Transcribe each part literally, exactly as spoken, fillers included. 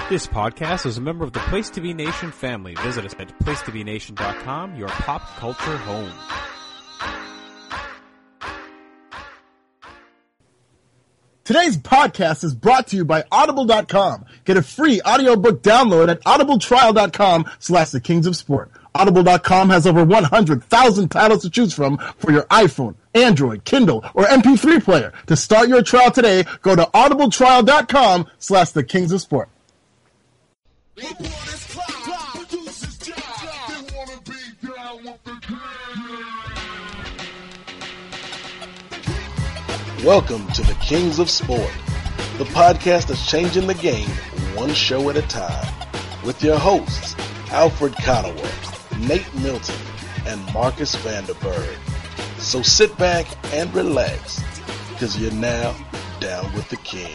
This podcast is a member of the Place to Be Nation family. Visit us at place to be nation dot com, your pop culture home. Today's podcast is brought to you by audible dot com. Get a free audiobook download at audible trial dot com slash the kings of sport. audible dot com has over one hundred thousand titles to choose from for your iPhone, Android, Kindle, or M P three player. To start your trial today, go to audible trial dot com slash the kings of sport. Welcome to the Kings of Sport, the podcast that's changing the game one show at a time, with your hosts, Alfred Conaway, Nate Milton, and Marcus Vanderberg. So sit back and relax, because you're now down with the Kings.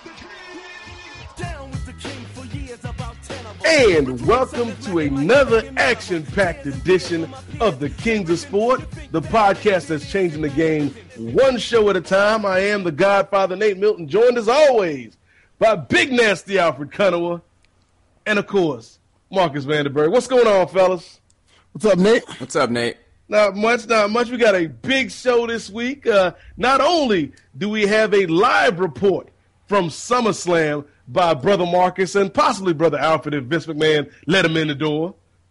And welcome to another action-packed edition of the Kings of Sport, the podcast that's changing the game one show at a time. I am the Godfather, Nate Milton, joined as always by Big Nasty Alfred Conaway, and of course, Marcus Vanderberg. What's going on, fellas? What's up, Nate? What's up, Nate? Not much, not much. We got a big show this week. Uh, not only do we have a live report from SummerSlam by Brother Marcus and possibly Brother Alfred if Vince McMahon let him in the door.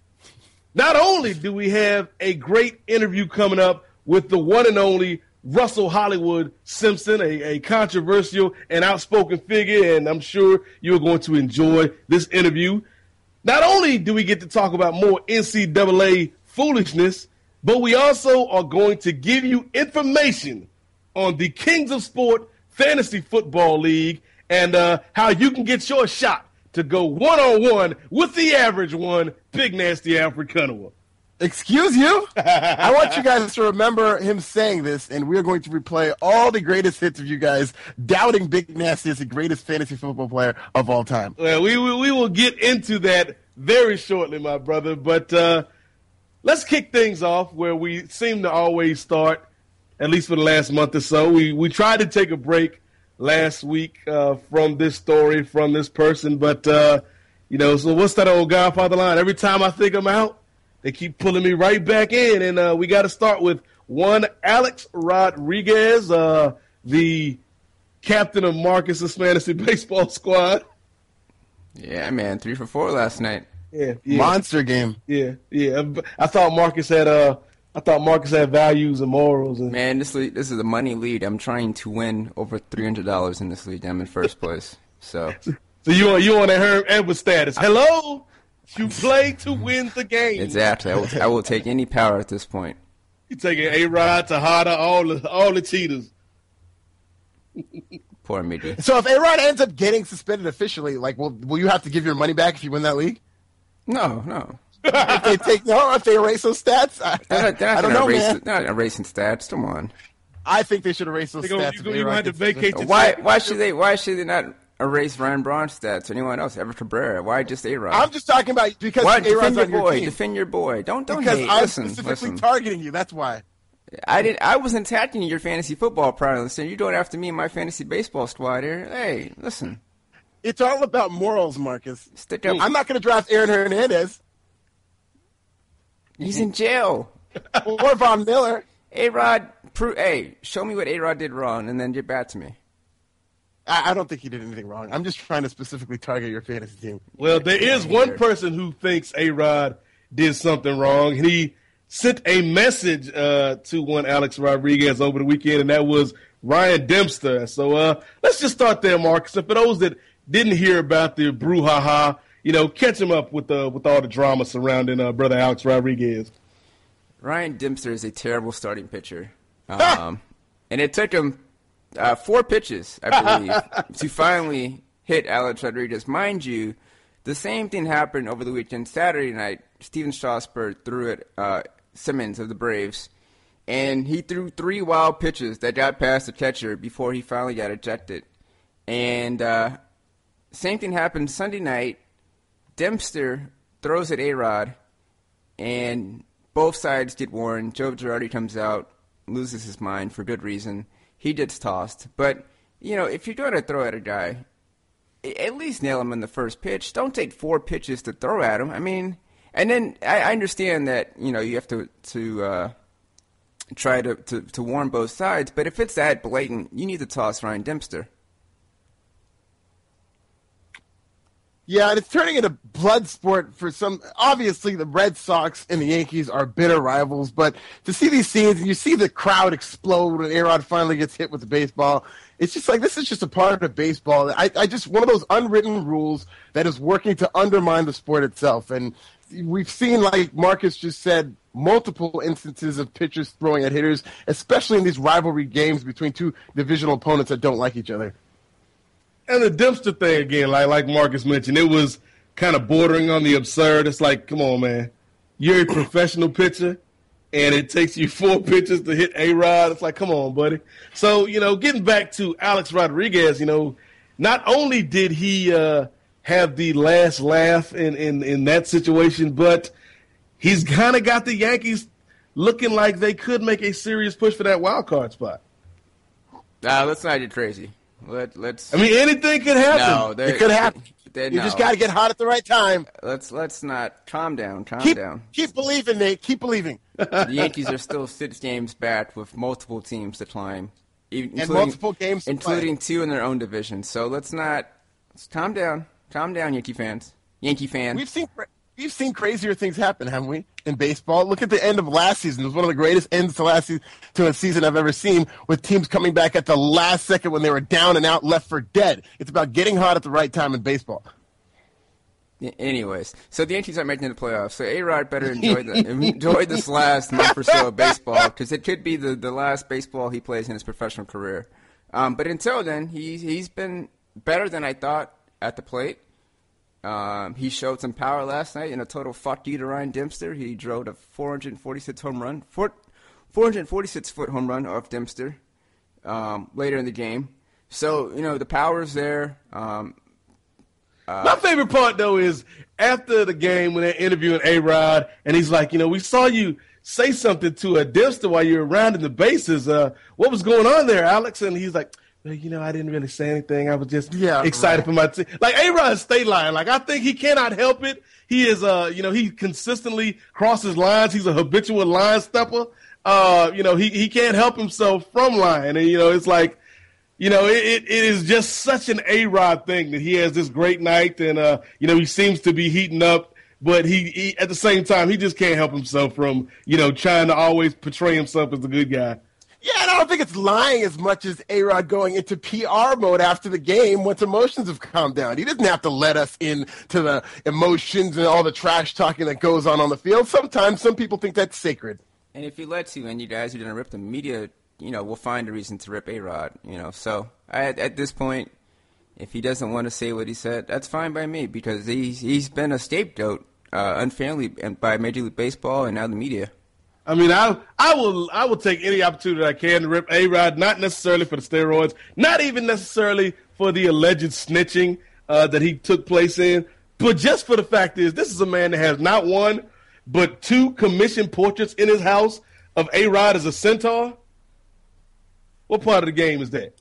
Not only do we have a great interview coming up with the one and only Russell Hollywood Simpson, a, a controversial and outspoken figure, and I'm sure you're going to enjoy this interview. Not only do we get to talk about more N C double A foolishness, but we also are going to give you information on the Kings of Sport Fantasy Football League and uh, how you can get your shot to go one-on-one with the average one, Big Nasty Alfred Conaway. Excuse you? I want you guys to remember him saying this, and we're going to replay all the greatest hits of you guys doubting Big Nasty as the greatest fantasy football player of all time. Well, we, we, we will get into that very shortly, my brother, but uh, let's kick things off where we seem to always start, at least for the last month or so. We, we tried to take a break last week uh, from this story, from this person. But, uh, you know, so what's that old Godfather line? Every time I think I'm out, they keep pulling me right back in. And uh, we got to start with one Alex Rodriguez, uh, the captain of Marcus's fantasy baseball squad. Yeah, man, three for four last night. Yeah, yeah. Monster game. Yeah, yeah. I thought Marcus had uh, I thought Marcus had values and morals. And Man, this league, this is a money lead. I'm trying to win over three hundred dollars in this league. I'm in first place. So, so you on you on that Herm Edwards status? Hello, you play to win the game. Exactly. I will, I will take any power at this point. You taking A-Rod, Tejada, all the all the cheaters. Poor Midi. So if A-Rod ends up getting suspended officially, like, will will you have to give your money back if you win that league? No, no. If they take no, if they erase those stats, I, They're not, they're not I don't gonna know, erase, man. They're not erasing stats. Come on. I think they should erase those They gonna- stats. you if gonna- you A-Rod gonna have to gets vacate suspended. the- Why? Why should they? Why should they not erase Ryan Braun's stats or anyone else? Everett Cabrera. Why just A-Rod? I'm just talking about because Why A-Rod's defend your on your boy? team. Defend your boy. Don't don't Because hate. I'm listen, specifically listen. targeting you. That's why. I did. I wasn't attacking your fantasy football prowess. So you're going after me and my fantasy baseball squad here. Hey, listen. It's all about morals, Marcus. Stick up. I'm not going to draft Aaron Hernandez He's in jail. or Von Miller. A-Rod, pro- hey, show me what A-Rod did wrong, and then get back to me. I, I don't think he did anything wrong. I'm just trying to specifically target your fantasy team. Well, there is one person who thinks A-Rod did something wrong. He sent a message uh, to one Alex Rodriguez over the weekend, and that was Ryan Dempster. So uh, let's just start there, Marcus. And for those that didn't hear about the brouhaha, you know, catch him up with uh, with all the drama surrounding uh, brother Alex Rodriguez. Ryan Dempster is a terrible starting pitcher. Um, and it took him uh, four pitches, I believe, to finally hit Alex Rodriguez. Mind you, the same thing happened over the weekend. Saturday night, Steven Strasburg threw at uh, Simmons of the Braves, and he threw three wild pitches that got past the catcher before he finally got ejected. And uh, same thing happened Sunday night. Dempster throws at A-Rod, and both sides get warned. Joe Girardi comes out, loses his mind for good reason. He gets tossed. But, you know, if you're going to throw at a guy, at least nail him in the first pitch. Don't take four pitches to throw at him. I mean, and then I, I understand that, you know, you have to to uh, try to, to, to warn both sides, but if it's that blatant, you need to toss Ryan Dempster. Yeah, and it's turning into blood sport for some. Obviously, the Red Sox and the Yankees are bitter rivals, but to see these scenes and you see the crowd explode when A-Rod finally gets hit with the baseball, it's just like this is just a part of baseball. I, I just one of those unwritten rules that is working to undermine the sport itself. And we've seen, like Marcus just said, multiple instances of pitchers throwing at hitters, especially in these rivalry games between two divisional opponents that don't like each other. And the Dempster thing again, like like Marcus mentioned, it was kind of bordering on the absurd. It's like, come on, man, you're a professional pitcher, and it takes you four pitches to hit A-Rod. It's like, come on, buddy. So, you know, getting back to Alex Rodriguez, you know, not only did he uh, have the last laugh in, in, in that situation, but he's kind of got the Yankees looking like they could make a serious push for that wild card spot. Nah, let's not get crazy. Let, let's. I mean, anything could happen. No, it could happen. They, you no. just got to get hot at the right time. Let's let's not calm down. Calm keep, down. Keep believing, Nate. Keep believing. The Yankees are still six games back with multiple teams to climb, even, and multiple games, to including play. two in their own division. So let's not. Let's calm down. Calm down, Yankee fans. Yankee fan. We've seen we've seen crazier things happen, haven't we? In baseball, look at the end of last season. It was one of the greatest ends to last season, to a season I've ever seen, with teams coming back at the last second when they were down and out, left for dead. It's about getting hot at the right time in baseball. Anyways, so the Yankees aren't making the playoffs. So A-Rod better enjoy the, enjoy this last month or so of baseball, because it could be the, the last baseball he plays in his professional career. Um, but until then, he's he's been better than I thought at the plate. Um, he showed some power last night in a total fuck you to Ryan Dempster. He drove a four hundred forty-six home run, four, four hundred forty-six foot home run off Dempster um, later in the game. So, you know, the power's there. Um, uh, My favorite part, though, is after the game when they're interviewing A-Rod, and he's like, you know, we saw you say something to a Dempster while you were rounding the bases. Uh, what was going on there, Alex? And he's like, you know, I didn't really say anything. I was just yeah, excited right. for my team. Like, A-Rod's state line. Like, I think he cannot help it. He is, uh, you know, he consistently crosses lines. He's a habitual line stepper. Uh, you know, he, he can't help himself from line. And, you know, it's like, you know, it, it, it is just such an A-Rod thing that he has this great night. And, uh, you know, he seems to be heating up. But he, he, at the same time, he just can't help himself from, you know, trying to always portray himself as the good guy. Yeah, and I don't think it's lying as much as A-Rod going into P R mode after the game once emotions have calmed down. He doesn't have to let us into the emotions and all the trash talking that goes on on the field. Sometimes some people think that's sacred. And if he lets you, and you guys are going to rip the media, you know, we'll find a reason to rip A-Rod, you know. So I, at this point, if he doesn't want to say what he said, that's fine by me, because he's, he's been a scapegoat uh, unfairly by Major League Baseball and now the media. I mean, I I will I will take any opportunity I can to rip A-Rod, not necessarily for the steroids, not even necessarily for the alleged snitching uh, that he took place in, but just for the fact is this is a man that has not one but two commissioned portraits in his house of A-Rod as a centaur. What part of the game is that?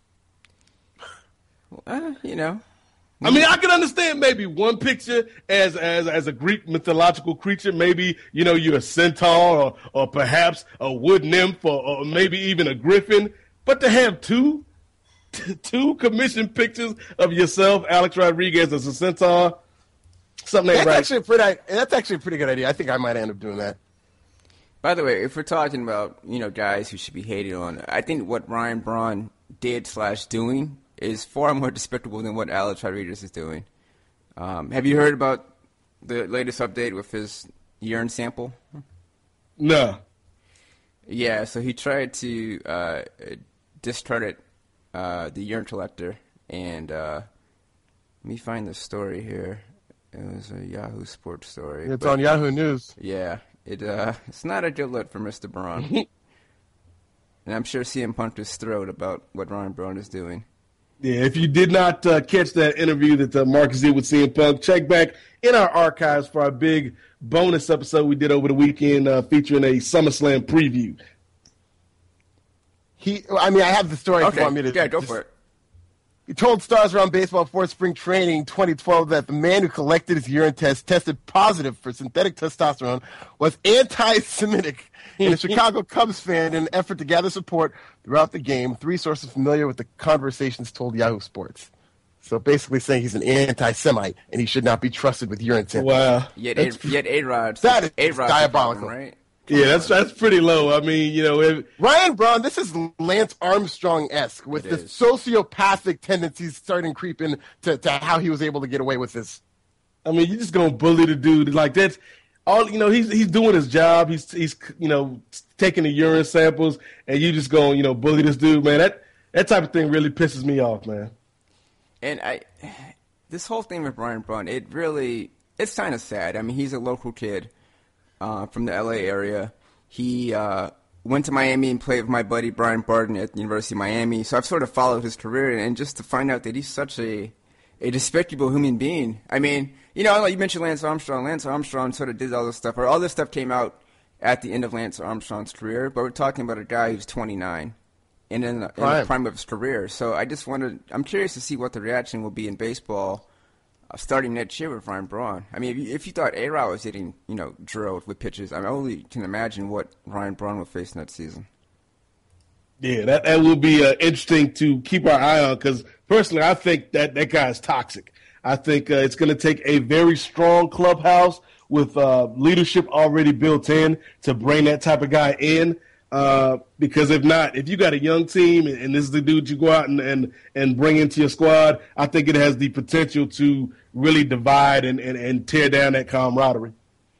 Uh, you know. I mean, I can understand maybe one picture as as as a Greek mythological creature. Maybe, you know, you're a centaur or, or perhaps a wood nymph or, or maybe even a griffin. But to have two, t- two commissioned pictures of yourself, Alex Rodriguez, as a centaur, something ain't That's right. actually a pretty. That's actually a pretty good idea. I think I might end up doing that. By the way, if we're talking about, you know, guys who should be hated on, I think what Ryan Braun did slash doing is far more despicable than what Alex Rodriguez is doing. Um, have you heard about the latest update with his urine sample? No. Yeah, so he tried to uh, discredit uh, the urine collector, and uh, let me find the story here. It was a Yahoo Sports story. It's but, on Yahoo News. Yeah, it uh, it's not a good look for Mister Braun. And I'm sure C M Punk is thrilled about what Ryan Braun is doing. Yeah, if you did not uh, catch that interview that uh, Marcus did with C M Punk, check back in our archives for our big bonus episode we did over the weekend uh, featuring a SummerSlam preview. He, I mean, I have the story. Okay, if you want me to, yeah, go just, for it. He told Stars Around Baseball before spring training twenty twelve that the man who collected his urine test tested positive for synthetic testosterone was anti-Semitic and a Chicago Cubs fan in an effort to gather support throughout the game. Three sources familiar with the conversations told Yahoo Sports. So basically saying he's an anti-Semite and he should not be trusted with urine samples. Wow. Yet, a, yet A-Rod. That is A-Rod's diabolical. problem, right? Yeah, that's that's pretty low. I mean, you know, if, Ryan Braun, this is Lance Armstrong-esque with It the is. sociopathic tendencies starting creeping to, to how he was able to get away with this. I mean, you're just gonna bully the dude like that's all. You know, he's he's doing his job. He's he's you know taking the urine samples, and you just going you know bully this dude, man. That that type of thing really pisses me off, man. And I, this whole thing with Ryan Braun, it really, it's kind of sad. I mean, he's a local kid uh, from the L A area. He uh, went to Miami and played with my buddy Brian Barton at the University of Miami. So I've sort of followed his career, and just to find out that he's such a, a despicable human being. I mean, you know, like you mentioned Lance Armstrong. Lance Armstrong sort of did all this stuff, or all this stuff came out at the end of Lance Armstrong's career, but we're talking about a guy who's twenty-nine. And in, the, in the prime of his career. So I just wanted, I'm curious to see what the reaction will be in baseball uh, starting next year with Ryan Braun. I mean, if you, if you thought A-Rod was getting, you know, drilled with pitches, I, mean, I only can imagine what Ryan Braun will face next season. Yeah, that, that will be uh, interesting to keep our eye on because personally I think that that guy is toxic. I think uh, it's going to take a very strong clubhouse with uh, leadership already built in to bring that type of guy in. Uh, because if not, if you got a young team and, and this is the dude you go out and, and, and bring into your squad, I think it has the potential to really divide and, and, and tear down that camaraderie.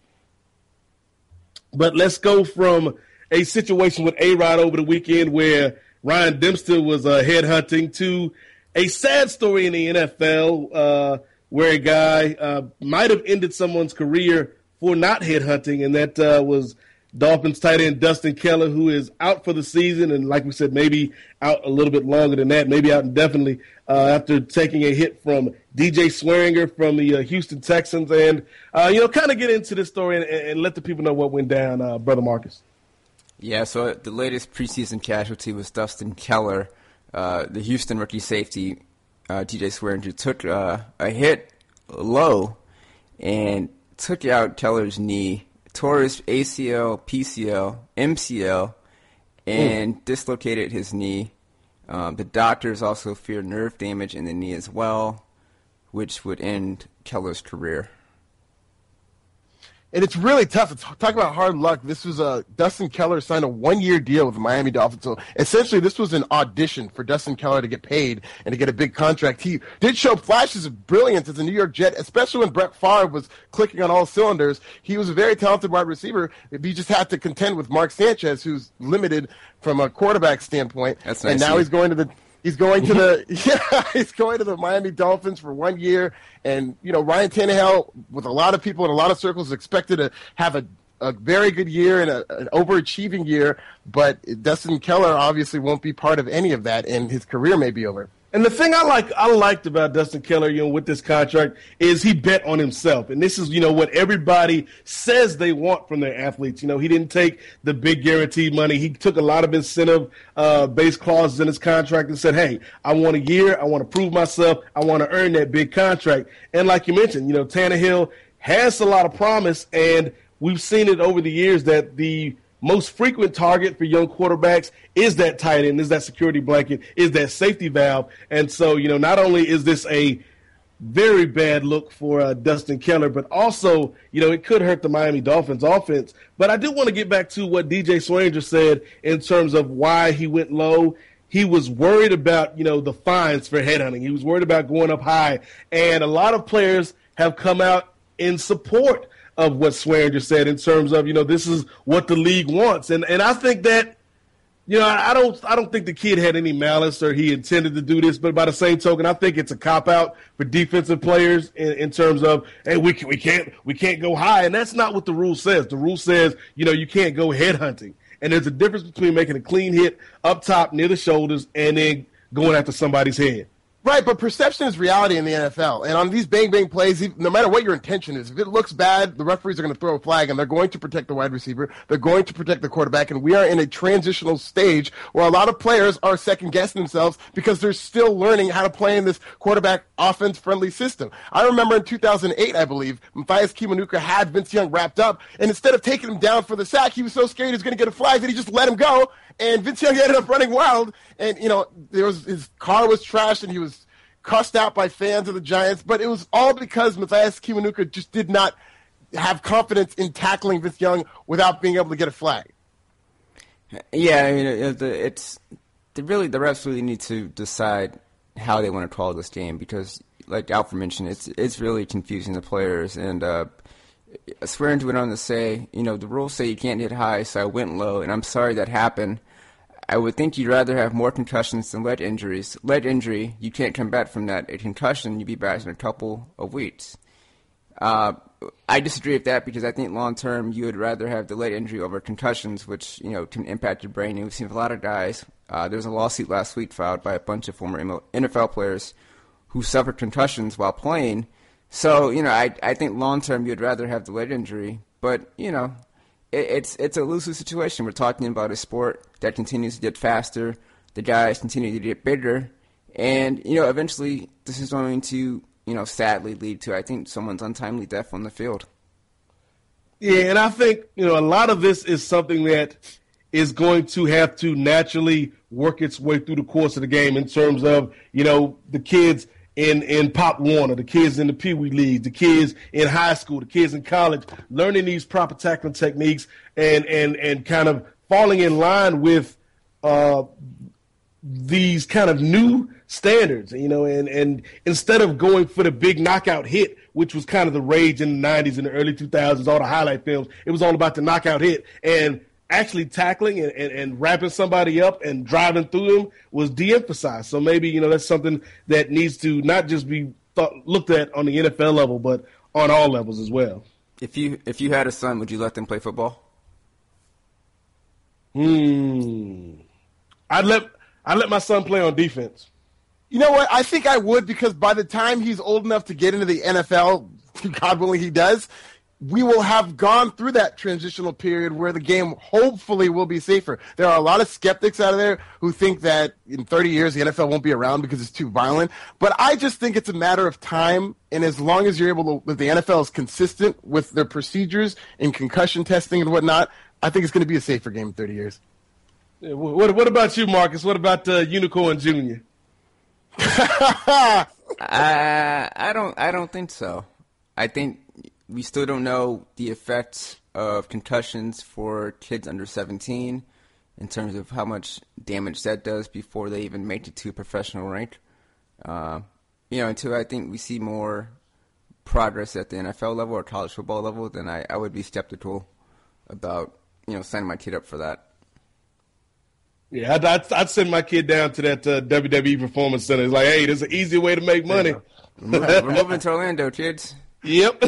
But let's go from a situation with A-Rod over the weekend where Ryan Dempster was uh, headhunting to a sad story in the N F L uh, where a guy uh, might have ended someone's career for not headhunting, and that uh, was Dolphins tight end Dustin Keller, who is out for the season, and like we said, maybe out a little bit longer than that, maybe out indefinitely, uh, after taking a hit from D J Swearinger from the uh, Houston Texans. And, uh, you know, kind of get into this story and, and let the people know what went down, uh, Brother Marcus. Yeah, so the latest preseason casualty was Dustin Keller, uh, the Houston rookie safety. uh, D J Swearinger took uh, a hit low and took out Keller's knee. Tore his A C L, P C L, M C L, and mm. dislocated his knee. Um, the doctors also feared nerve damage in the knee as well, which would end Keller's career. And it's really tough. It's, talk about hard luck. This was a Dustin Keller signed a one-year deal with the Miami Dolphins. So essentially, this was an audition for Dustin Keller to get paid and to get a big contract. He did show flashes of brilliance as a New York Jet, especially when Brett Favre was clicking on all cylinders. He was a very talented wide receiver. He just had to contend with Mark Sanchez, who's limited from a quarterback standpoint. That's nice. And now he's going to the. He's going to the yeah. He's going to the Miami Dolphins for one year, and you know Ryan Tannehill, with a lot of people in a lot of circles, is expected to have a, a very good year and a, an overachieving year. But Dustin Keller obviously won't be part of any of that, and his career may be over. And the thing I like, I liked about Dustin Keller, you know, with this contract is he bet on himself. And this is, you know, what everybody says they want from their athletes. You know, he didn't take the big guaranteed money. He took a lot of incentive uh, based clauses in his contract and said, hey, I want a year. I want to prove myself. I want to earn that big contract. And like you mentioned, you know, Tannehill has a lot of promise, and we've seen it over the years that the most frequent target for young quarterbacks is that tight end, is that security blanket, is that safety valve. And so, you know, not only is this a very bad look for uh, Dustin Keller, but also, you know, it could hurt the Miami Dolphins offense. But I do want to get back to what D J Swearinger said in terms of why he went low. He was worried about, you know, the fines for headhunting. He was worried about going up high. And a lot of players have come out in support of what Swearinger said in terms of, you know, this is what the league wants. And and I think that, you know, I don't I don't think the kid had any malice or he intended to do this, but by the same token, I think it's a cop-out for defensive players in, in terms of, hey, we, can, we can't we can't go high. And that's not what the rule says. The rule says, you know, you can't go headhunting. And there's a difference between making a clean hit up top near the shoulders and then going after somebody's head. Right, but perception is reality in the N F L. And on these bang-bang plays, no matter what your intention is, if it looks bad, the referees are going to throw a flag, and they're going to protect the wide receiver. They're going to protect the quarterback. And we are in a transitional stage where a lot of players are second-guessing themselves because they're still learning how to play in this quarterback offense-friendly system. I remember in two thousand eight, I believe, Mathias Kiwanuka had Vince Young wrapped up, and instead of taking him down for the sack, he was so scared he was going to get a flag that he just let him go. And Vince Young ended up running wild, and, you know, there was his car was trashed, and he was cussed out by fans of the Giants. But it was all because Mathias Kiwanuka just did not have confidence in tackling Vince Young without being able to get a flag. Yeah, I mean, it, it's really the refs really need to decide how they want to call this game because, like Alfred mentioned, it's it's really confusing the players. And uh, Swearingen went on to say, you know, the rules say you can't hit high, so I went low, and I'm sorry that happened. I would think you'd rather have more concussions than lead injuries. Lead injury, you can't come back from that. A concussion, you'd be back in a couple of weeks. Uh, I disagree with that because I think long term you would rather have the lead injury over concussions, which you know can impact your brain. And we've seen a lot of guys. Uh, there was a lawsuit last week filed by a bunch of former N F L players who suffered concussions while playing. So you know, I I think long term you'd rather have the lead injury, but you know. It's it's a lose-lose situation. We're talking about a sport that continues to get faster. The guys continue to get bigger. And, you know, eventually this is going to, you know, sadly lead to, I think, someone's untimely death on the field. Yeah, and I think, you know, a lot of this is something that is going to have to naturally work its way through the course of the game in terms of, you know, the kids – In, in Pop Warner, the kids in the Pee Wee League, the kids in high school, the kids in college, learning these proper tackling techniques and, and, and kind of falling in line with uh, these kind of new standards, you know, and, and instead of going for the big knockout hit, which was kind of the rage in the nineties and the early two thousands, all the highlight films, it was all about the knockout hit. And actually tackling and, and, and wrapping somebody up and driving through them was de-emphasized. So maybe, you know, that's something that needs to not just be thought, looked at on the N F L level, but on all levels as well. If you if you had a son, would you let them play football? Hmm. I'd let I'd let my son play on defense. You know what? I think I would because by the time he's old enough to get into the N F L, God willing he does, we will have gone through that transitional period where the game hopefully will be safer. There are a lot of skeptics out of there who think that in thirty years the N F L won't be around because it's too violent. But I just think it's a matter of time, and as long as you're able to, if the N F L is consistent with their procedures and concussion testing and whatnot, I think it's going to be a safer game in thirty years. Yeah, what, what about you, Marcus? What about uh, Unicorn Junior? uh, I don't. I don't think so. I think we still don't know the effects of concussions for kids under seventeen in terms of how much damage that does before they even make it to a professional rank. Uh, you know, until I think we see more progress at the N F L level or college football level, then I, I would be skeptical about, you know, signing my kid up for that. Yeah, I'd, I'd, I'd send my kid down to that uh, W W E Performance Center. It's like, hey, there's an easy way to make money. We're moving to Orlando, kids. Yep.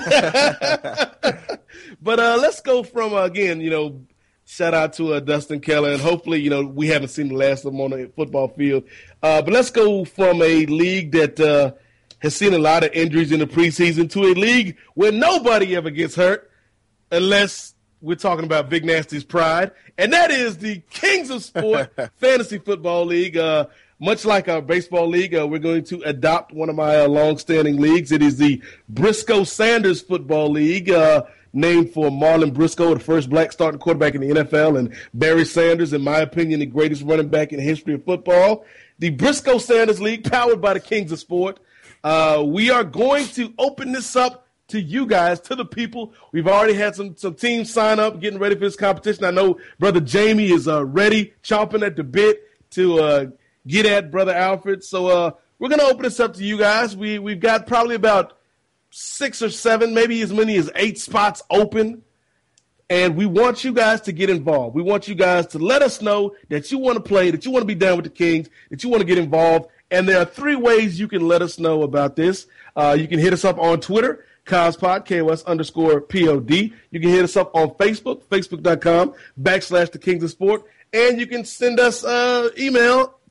But uh, let's go from, uh, again, you know, shout out to uh, Dustin Keller, and hopefully, you know, we haven't seen the last of him on the football field. Uh, but let's go from a league that uh, has seen a lot of injuries in the preseason to a league where nobody ever gets hurt unless we're talking about Big Nasty's pride, and that is the Kings of Sport Fantasy Football League. Uh, much like our baseball league, uh, we're going to adopt one of my uh, long-standing leagues. It is the Briscoe Sanders Football League, uh, named for Marlon Briscoe, the first black starting quarterback in the N F L, and Barry Sanders, in my opinion, the greatest running back in the history of football. The Briscoe Sanders League, powered by the Kings of Sport. Uh, we are going to open this up to you guys, to the people. We've already had some, some teams sign up, getting ready for this competition. I know Brother Jamie is uh, ready, chomping at the bit to uh, get at Brother Alfred. So uh, we're going to open this up to you guys. We, we've got probably about six or seven, maybe as many as eight spots open. And we want you guys to get involved. We want you guys to let us know that you want to play, that you want to be down with the Kings, that you want to get involved. And there are three ways you can let us know about this. Uh, you can hit us up on Twitter, Cospod, K O S underscore P O D. You can hit us up on Facebook, facebook.com backslash the Kings of Sport. And you can send us uh, email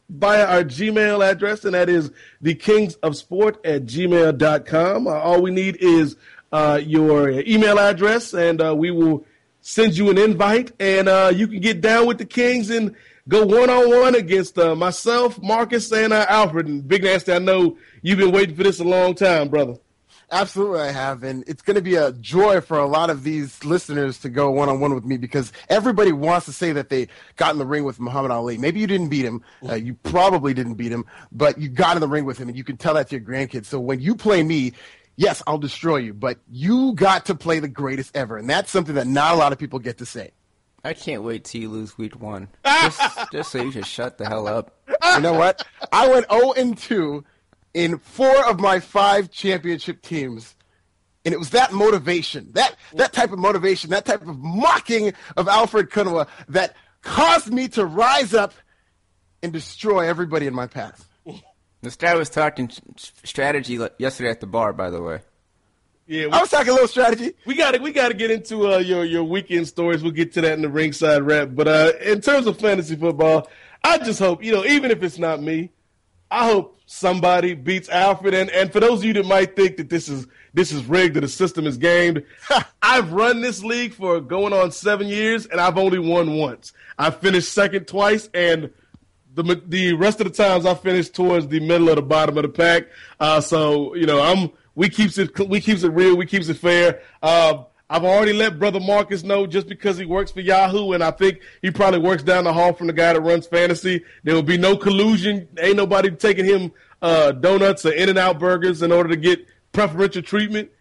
via our Gmail address, and that is the kings of sport at gmail dot com. Uh, all we need is uh, your email address, and uh, we will send you an invite, and uh, you can get down with the Kings and go one-on-one against uh, myself, Marcus, and uh, Alfred. And Big Nasty, I know you've been waiting for this a long time, brother. Absolutely, I have, and it's going to be a joy for a lot of these listeners to go one-on-one with me because everybody wants to say that they got in the ring with Muhammad Ali. Maybe you didn't beat him. Uh, you probably didn't beat him, but you got in the ring with him, and you can tell that to your grandkids. So when you play me, yes, I'll destroy you, but you got to play the greatest ever, and that's something that not a lot of people get to say. I can't wait till you lose week one, just, just so you can shut the hell up. You know what? I went oh and two in four of my five championship teams, and it was that motivation, that that type of motivation, that type of mocking of Alfred Kunawa that caused me to rise up and destroy everybody in my path. This guy was talking strategy yesterday at the bar, by the way. Yeah, we, I was talking a little strategy. We got to we got to get into uh, your your weekend stories. We'll get to that in the ringside wrap. But uh, in terms of fantasy football, I just hope, you know, even if it's not me, I hope somebody beats Alfred. And, and for those of you that might think that this is this is rigged or the system is gamed, I've run this league for going on seven years, and I've only won once. I finished second twice, and the the rest of the times I finished towards the middle or the bottom of the pack. Uh, so, you know, I'm we keeps it we keeps it real, we keeps it fair. Uh, I've already let Brother Marcus know just because he works for Yahoo, and I think he probably works down the hall from the guy that runs fantasy. There will be no collusion. Ain't nobody taking him uh, donuts or In-N-Out burgers in order to get preferential treatment.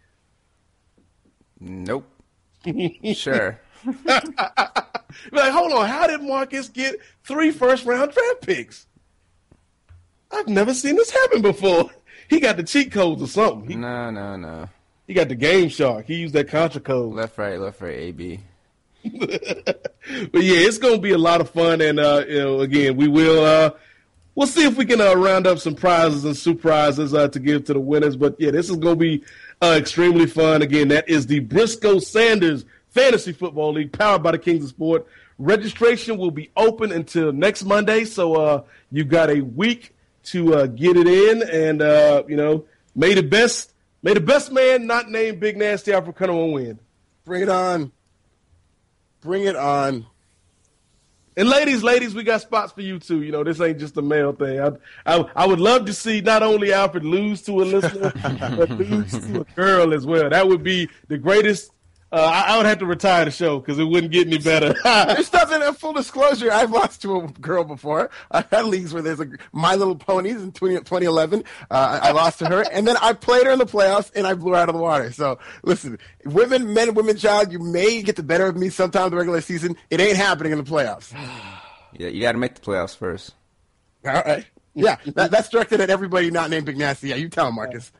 Nope. Sure. Like, hold on, how did Marcus get three first-round draft picks? I've never seen this happen before. He got the cheat codes or something. He, no, no, no. He got the Game Shark. He used that Contra code. Left, right, left, right, A, B. But yeah, it's gonna be a lot of fun, and uh, you know, again, we will uh, we'll see if we can uh, round up some prizes and surprises uh, to give to the winners. But yeah, this is gonna be uh, extremely fun. Again, that is the Briscoe Sanders Fantasy Football League, powered by the Kings of Sport. Registration will be open until next Monday, so uh, you've got a week to uh, get it in, and uh, you know, may the best. May the best man not named Big Nasty Alfred Kunawa win. Bring it on. Bring it on. And ladies, ladies, we got spots for you too. You know, this ain't just a male thing. I, I, I would love to see not only Alfred lose to a listener, but lose to a girl as well. That would be the greatest. Uh, I, I would have to retire the show because it wouldn't get any better. There's nothing, in full disclosure, I've lost to a girl before. I've had leagues where there's a My Little Ponies in twenty eleven. Uh, I lost to her, and then I played her in the playoffs, and I blew her out of the water. So, listen, women, men, women, child, you may get the better of me sometime in the regular season. It ain't happening in the playoffs. Yeah, you got to make the playoffs first. All right. Yeah, that, that's directed at everybody not named Big Nasty. Yeah, you tell him, Marcus.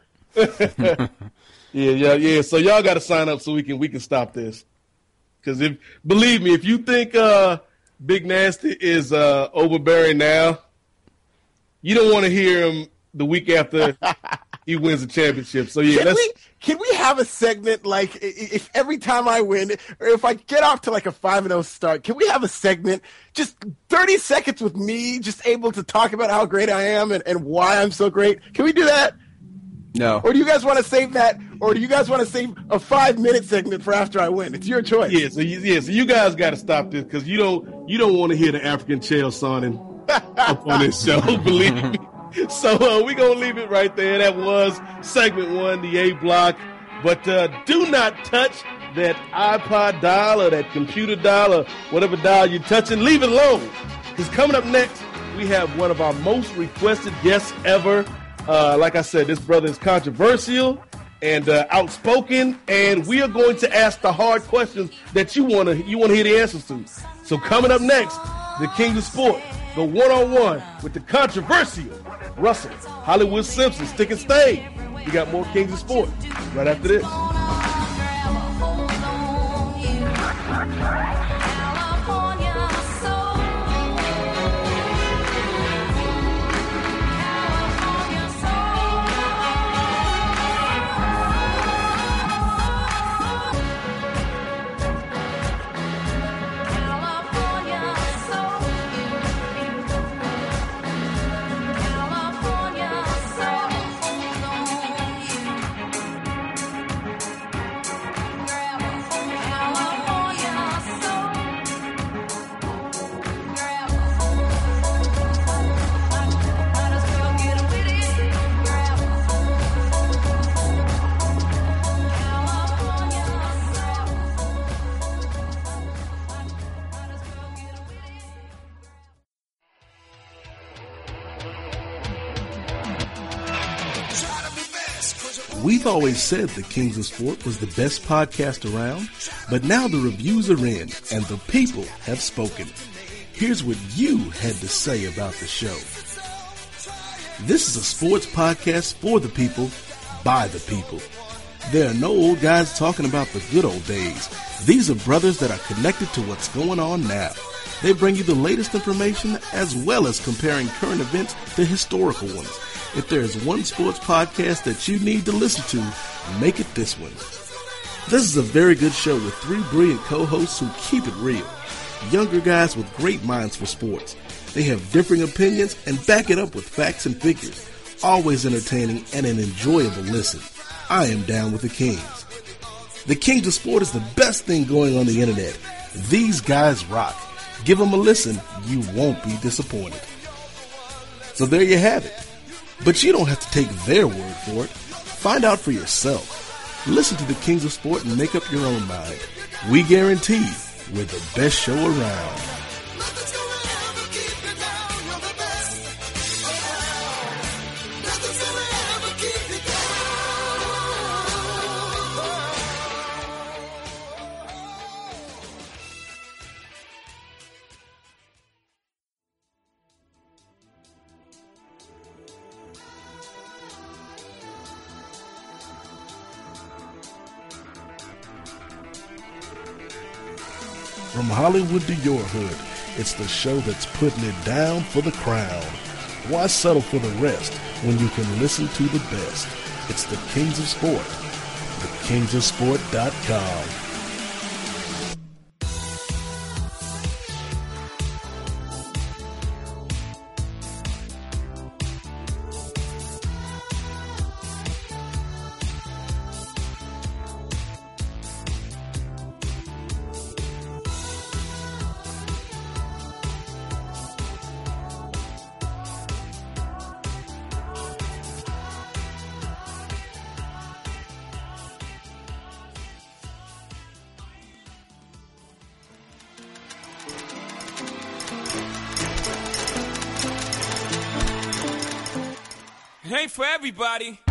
Yeah, yeah, yeah. So y'all got to sign up so we can we can stop this. Because if believe me, if you think uh, Big Nasty is uh, overbearing now, you don't want to hear him the week after he wins the championship. So yeah, can let's. We, can we have a segment like if every time I win, or if I get off to like a five and zero start, can we have a segment just thirty seconds with me, just able to talk about how great I am and, and why I'm so great? Can we do that? No. Or do you guys want to save that? Or do you guys want to save a five-minute segment for after I win? It's your choice. Yeah, so you, yeah, so you guys got to stop this because you don't you don't want to hear the African chair sonning up on this show. Believe me. So uh, we're gonna leave it right there. That was segment one, the A block. But uh, do not touch that iPod dial or that computer dial or whatever dial you're touching. Leave it alone. Because coming up next, we have one of our most requested guests ever. Uh, like I said, this brother is controversial and uh, outspoken, and we are going to ask the hard questions that you want to you want to hear the answers to. So coming up next, the King of Sport, the one-on-one with the controversial Russell Hollywood Simpson. Stick and stay. We got more Kings of Sport right after this. We've always said the Kings of Sport was the best podcast around, but now the reviews are in and the people have spoken. Here's what you had to say about the show. This is a sports podcast for the people, by the people. There are no old guys talking about the good old days. These are brothers that are connected to what's going on now. They bring you the latest information as well as comparing current events to historical ones. If there is one sports podcast that you need to listen to, make it this one. This is a very good show with three brilliant co-hosts who keep it real. Younger guys with great minds for sports. They have differing opinions and back it up with facts and figures. Always entertaining and an enjoyable listen. I am down with the Kings. The Kings of Sport is the best thing going on the internet. These guys rock. Give them a listen. You won't be disappointed. So there you have it. But you don't have to take their word for it. Find out for yourself. Listen to the Kings of Sport and make up your own mind. We guarantee we're the best show around. From Hollywood to your hood, it's the show that's putting it down for the crown. Why settle for the rest when you can listen to the best? It's the Kings of Sport, the kings of sport dot com. Hey for everybody.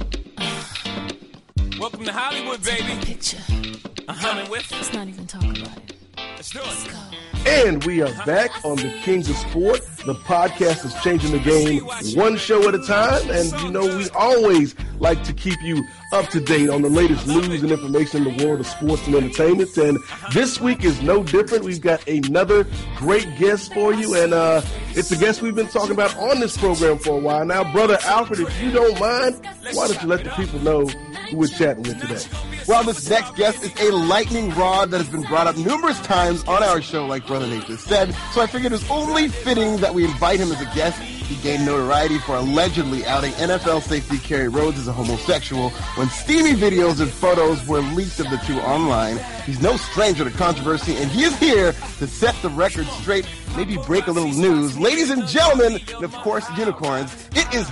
Welcome to Hollywood, baby. Picture. I'm coming with. Let's not even talk about it. Let's do it. Let's go. And we are back on the Kings of Sport. The podcast is changing the game one show at a time. And, you know, we always like to keep you up to date on the latest news and information in the world of sports and entertainment. And this week is no different. We've got another great guest for you. And uh, it's a guest we've been talking about on this program for a while now. Brother Alfred, if you don't mind, why don't you let the people know who we're chatting with today? Well, this next guest is a lightning rod that has been brought up numerous times on our show, like Brother Nate just said. So I figured it was only fitting that we invite him as a guest. He gained notoriety for allegedly outing N F L safety Kerry Rhodes as a homosexual when steamy videos and photos were leaked of the two online. He's no stranger to controversy, and he is here to set the record straight, maybe break a little news. Ladies and gentlemen, and of course unicorns, it is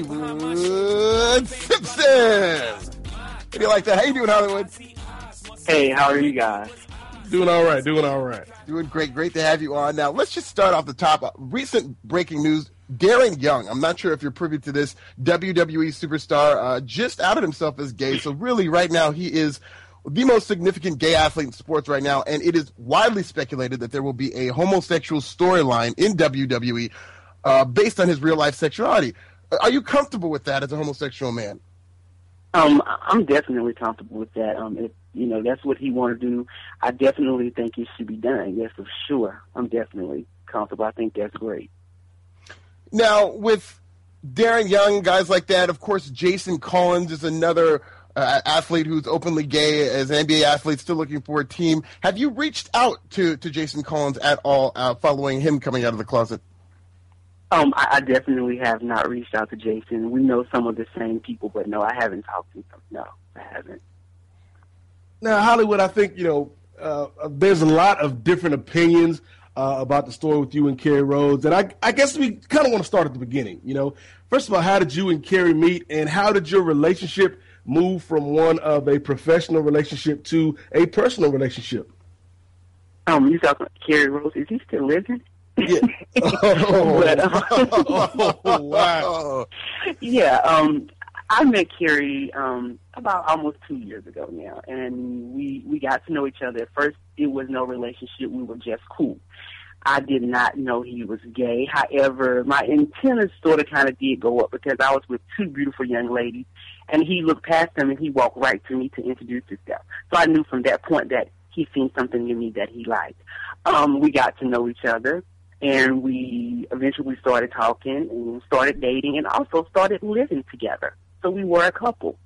Hollywood Simpson! How do you like that? How you doing, Hollywood? Hey, how are you guys? Doing all right, doing all right. Doing great. Great to have you on. Now, let's just start off the top. Uh, recent breaking news. Darren Young, I'm not sure if you're privy to this, W W E superstar, uh, just outed himself as gay. So really, right now, he is the most significant gay athlete in sports right now, and it is widely speculated that there will be a homosexual storyline in W W E uh, based on his real-life sexuality. Are you comfortable with that as a homosexual man? Um, I'm definitely comfortable with that. Um, if you know that's what he want to do, I definitely think it should be done. Yes, for sure. I'm definitely comfortable. I think that's great. Now, with Darren Young, guys like that, of course, Jason Collins is another uh, athlete who's openly gay as an N B A athlete, still looking for a team. Have you reached out to, to Jason Collins at all uh, following him coming out of the closet? Um, I, I definitely have not reached out to Jason. We know some of the same people, but no, I haven't talked to him. No, I haven't. Now, Hollywood, I think, you know, uh, there's a lot of different opinions uh, about the story with you and Kerry Rhodes. And I, I guess we kind of want to start at the beginning. You know, first of all, how did you and Kerry meet, and how did your relationship move from one of a professional relationship to a personal relationship? Um, you talking about Kerry Rhodes? Is he still living? Yeah. oh, but, um, oh, wow. Yeah, um, I met Carrie um, about almost two years ago now, and we we got to know each other. At first, it was no relationship. We were just cool. I did not know he was gay. However, my antennas sort of kind of did go up because I was with two beautiful young ladies, and he looked past them and he walked right to me to introduce himself. So I knew from that point that he seen something in me that he liked. Um, we got to know each other, and we eventually started talking and started dating and also started living together. So we were a couple.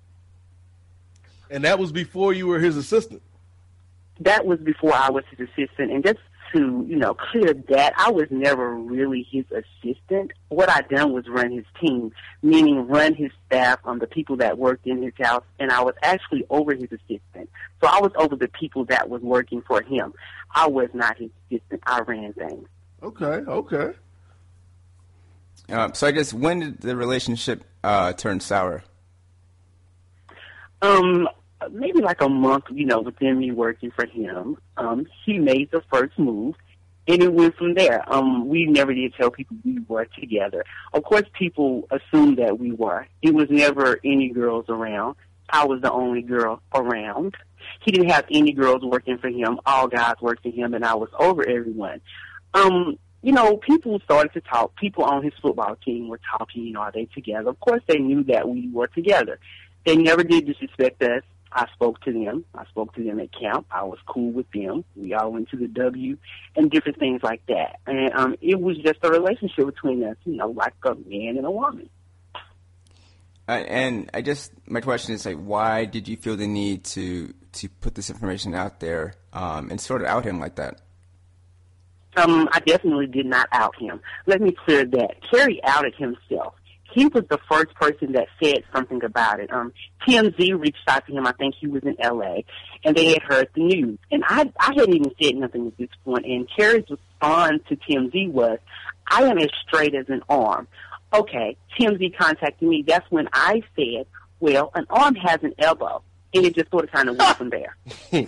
And that was before you were his assistant? That was before I was his assistant. And just to, you know, clear that, I was never really his assistant. What I done was run his team, meaning run his staff on the people that worked in his house, and I was actually over his assistant. So I was over the people that was working for him. I was not his assistant. I ran things. Okay, okay. Uh, so I guess when did the relationship uh, turn sour? Um, maybe like a month, you know, within me working for him. Um, he made the first move, and it went from there. Um, we never did tell people we were together. Of course, people assumed that we were. It was never any girls around. I was the only girl around. He didn't have any girls working for him. All guys worked for him, and I was over everyone. Um, you know, people started to talk. People on his football team were talking, you know, are they together? Of course, they knew that we were together. They never did disrespect us. I spoke to them. I spoke to them at camp. I was cool with them. We all went to the W and different things like that. And um, it was just a relationship between us, you know, like a man and a woman. Uh, and I just, my question is, like, why did you feel the need to, to put this information out there um, and sort of out him like that? Um, I definitely did not out him. Let me clear that. Kerry outed himself. He was the first person that said something about it. Um, T M Z reached out to him. I think he was in L A, and they had heard the news. And I, I hadn't even said nothing at this point. And Kerry's response to T M Z was, "I am as straight as an arm." Okay, T M Z contacted me. That's when I said, "Well, an arm has an elbow," and it just sort of kind of went from there.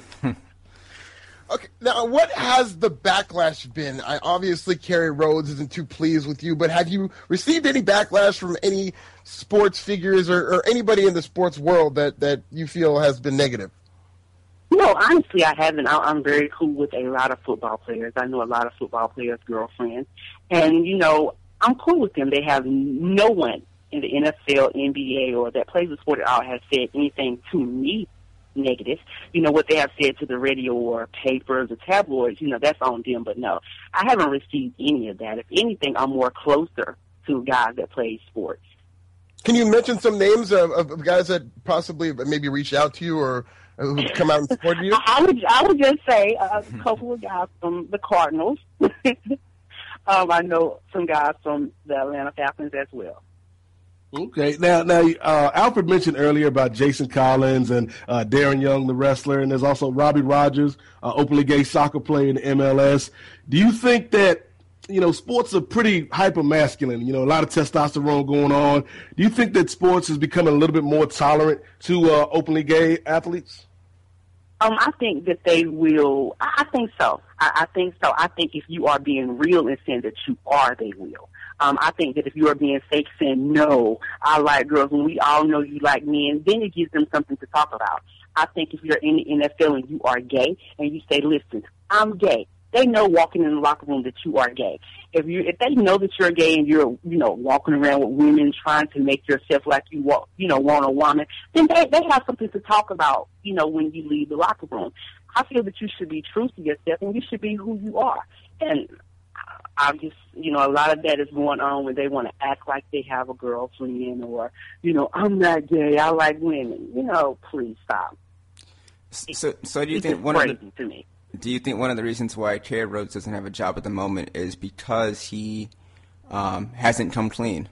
Okay, now what has the backlash been? I obviously Kerry Rhodes isn't too pleased with you, but have you received any backlash from any sports figures or, or anybody in the sports world that, that you feel has been negative? No, honestly, I haven't. I, I'm very cool with a lot of football players. I know a lot of football players' girlfriends, and you know, I'm cool with them. They have no one in the N F L, N B A, or that plays the sport at all has said anything to me negative. You know, what they have said to the radio or papers or tabloids, you know, that's on them. But no, I haven't received any of that. If anything, I'm more closer to guys that play sports. Can you mention some names of, of guys that possibly maybe reached out to you or who come out and supported you? I would, I would just say a couple of guys from the Cardinals. um, I know some guys from the Atlanta Falcons as well. Okay. Now, now, uh, Alfred mentioned earlier about Jason Collins and uh, Darren Young, the wrestler, and there's also Robbie Rogers, uh, openly gay soccer player in the M L S. Do you think that, you know, sports are pretty hyper masculine? You know, a lot of testosterone going on. Do you think that sports is becoming a little bit more tolerant to uh, openly gay athletes? Um, I think that they will. I, I think so. I, I think so. I think if you are being real and saying that you are, they will. Um, I think that if you are being fake saying, no, I like girls, when we all know you like men, then it gives them something to talk about. I think if you're in the N F L and you are gay and you say, listen, I'm gay, they know walking in the locker room that you are gay. If you, if they know that you're gay and you're, you know, walking around with women trying to make yourself like you walk, you know, want a woman, then they, they have something to talk about, you know, when you leave the locker room. I feel that you should be true to yourself and you should be who you are. And I just, you know, a lot of that is going on when they want to act like they have a girlfriend or, you know, I'm not gay, I like women. You know, please stop. So, so do you it's think one of the, crazy to me. Do you think one of the reasons why Kerry Rhodes doesn't have a job at the moment is because he um, hasn't come clean?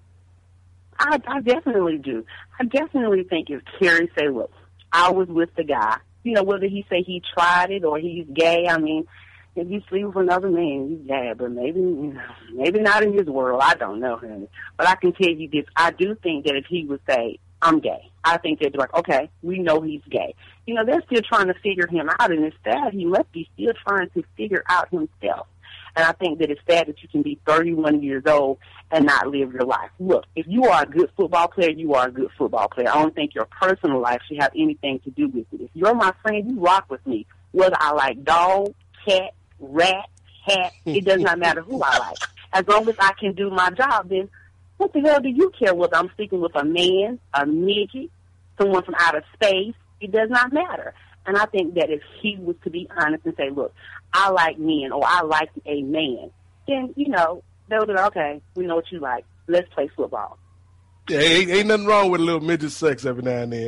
I, I definitely do. I definitely think if Kerry say, look, I was with the guy, you know, whether he say he tried it or he's gay, I mean, if you sleep with another man, you gay, but maybe, you know, maybe not in his world. I don't know, honey. But I can tell you this. I do think that if he would say, I'm gay, I think they'd be like, okay, we know he's gay. You know, they're still trying to figure him out, and instead he must be still trying to figure out himself. And I think that it's sad that you can be thirty-one years old and not live your life. Look, if you are a good football player, you are a good football player. I don't think your personal life should have anything to do with it. If you're my friend, you rock with me. Whether I like dog, cat, rat, hat, it does not matter who I like. As long as I can do my job, then what the hell do you care whether I'm speaking with a man, a midget, someone from outer space? It does not matter. And I think that if he was to be honest and say, look, I like men or I like a man, then, you know, they would be like, okay, we know what you like. Let's play football. Yeah, ain't, ain't nothing wrong with a little midget sex every now and then.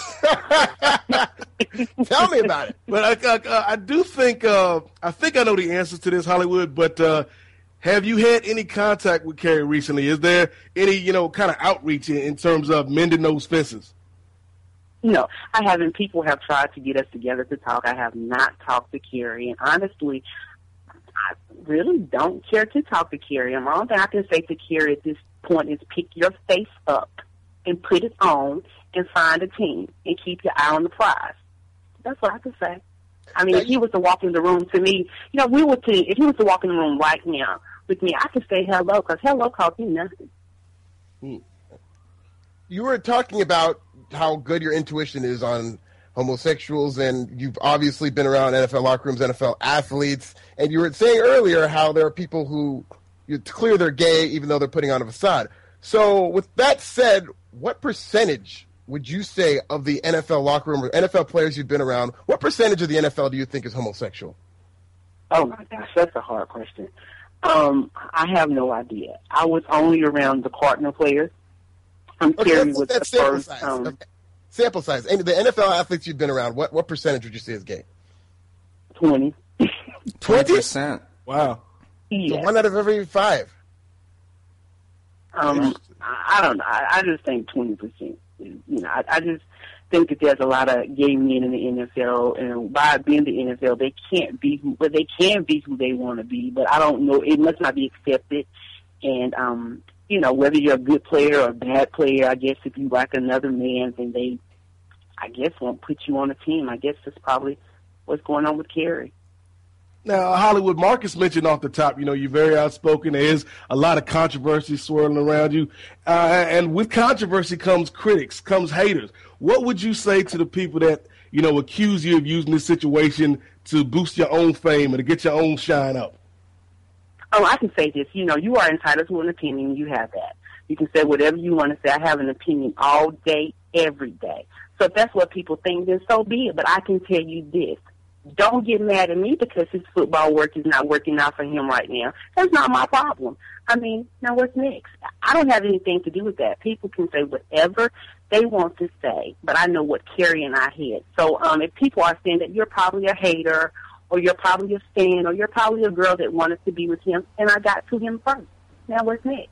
Tell me about it. But I, I, I do think uh, I think I know the answers to this, Hollywood. But uh, have you had any contact with Kerry recently? Is there any, you know, kind of outreach in, in terms of mending those fences? No, I haven't. People have tried to get us together to talk. I have not talked to Kerry, and honestly, I really don't care to talk to Kerry. And the only thing I can say to Kerry at this point is pick your face up and put it on and find a team and keep your eye on the prize. That's what I can say. I mean, if he was to walk in the room to me, you know, we were to, if he was to walk in the room right now with me, I could say hello, because hello costs me nothing. Hmm. You were talking about how good your intuition is on homosexuals, and you've obviously been around N F L locker rooms, N F L athletes, and you were saying earlier how there are people who, it's clear they're gay even though they're putting on a facade. So with that said, what percentage would you say of the N F L locker room or N F L players you've been around, what percentage of the N F L do you think is homosexual? Oh, my gosh, that's a hard question. Um, I have no idea. I was only around the Cardinal players. I'm okay, Kerry that's, with that's the sample first. size. Um, okay. Sample size. And the N F L athletes you've been around, what, what percentage would you say is gay? twenty. twenty percent. Wow. Yeah. So one out of every five. Um, I, I don't know. I, I just think twenty percent. You know, I, I just think that there's a lot of gay men in the N F L, and by being the N F L, they can't be who, but they can be who they want to be. But I don't know. It must not be accepted. And um, you know, whether you're a good player or a bad player, I guess if you like another man, then they, I guess, won't put you on a team. I guess that's probably what's going on with Kerry. Now, Hollywood, Marcus mentioned off the top, you know, you're very outspoken. There is a lot of controversy swirling around you. Uh, and with controversy comes critics, comes haters. What would you say to the people that, you know, accuse you of using this situation to boost your own fame and to get your own shine up? Oh, I can say this. You know, you are entitled to an opinion. You have that. You can say whatever you want to say. I have an opinion all day, every day. So if that's what people think, then so be it. But I can tell you this. Don't get mad at me because his football work is not working out for him right now. That's not my problem. I mean, now what's next? I don't have anything to do with that. People can say whatever they want to say, but I know what Kerry and I had. So um, if people are saying that you're probably a hater or you're probably a fan or you're probably a girl that wanted to be with him, and I got to him first. Now what's next?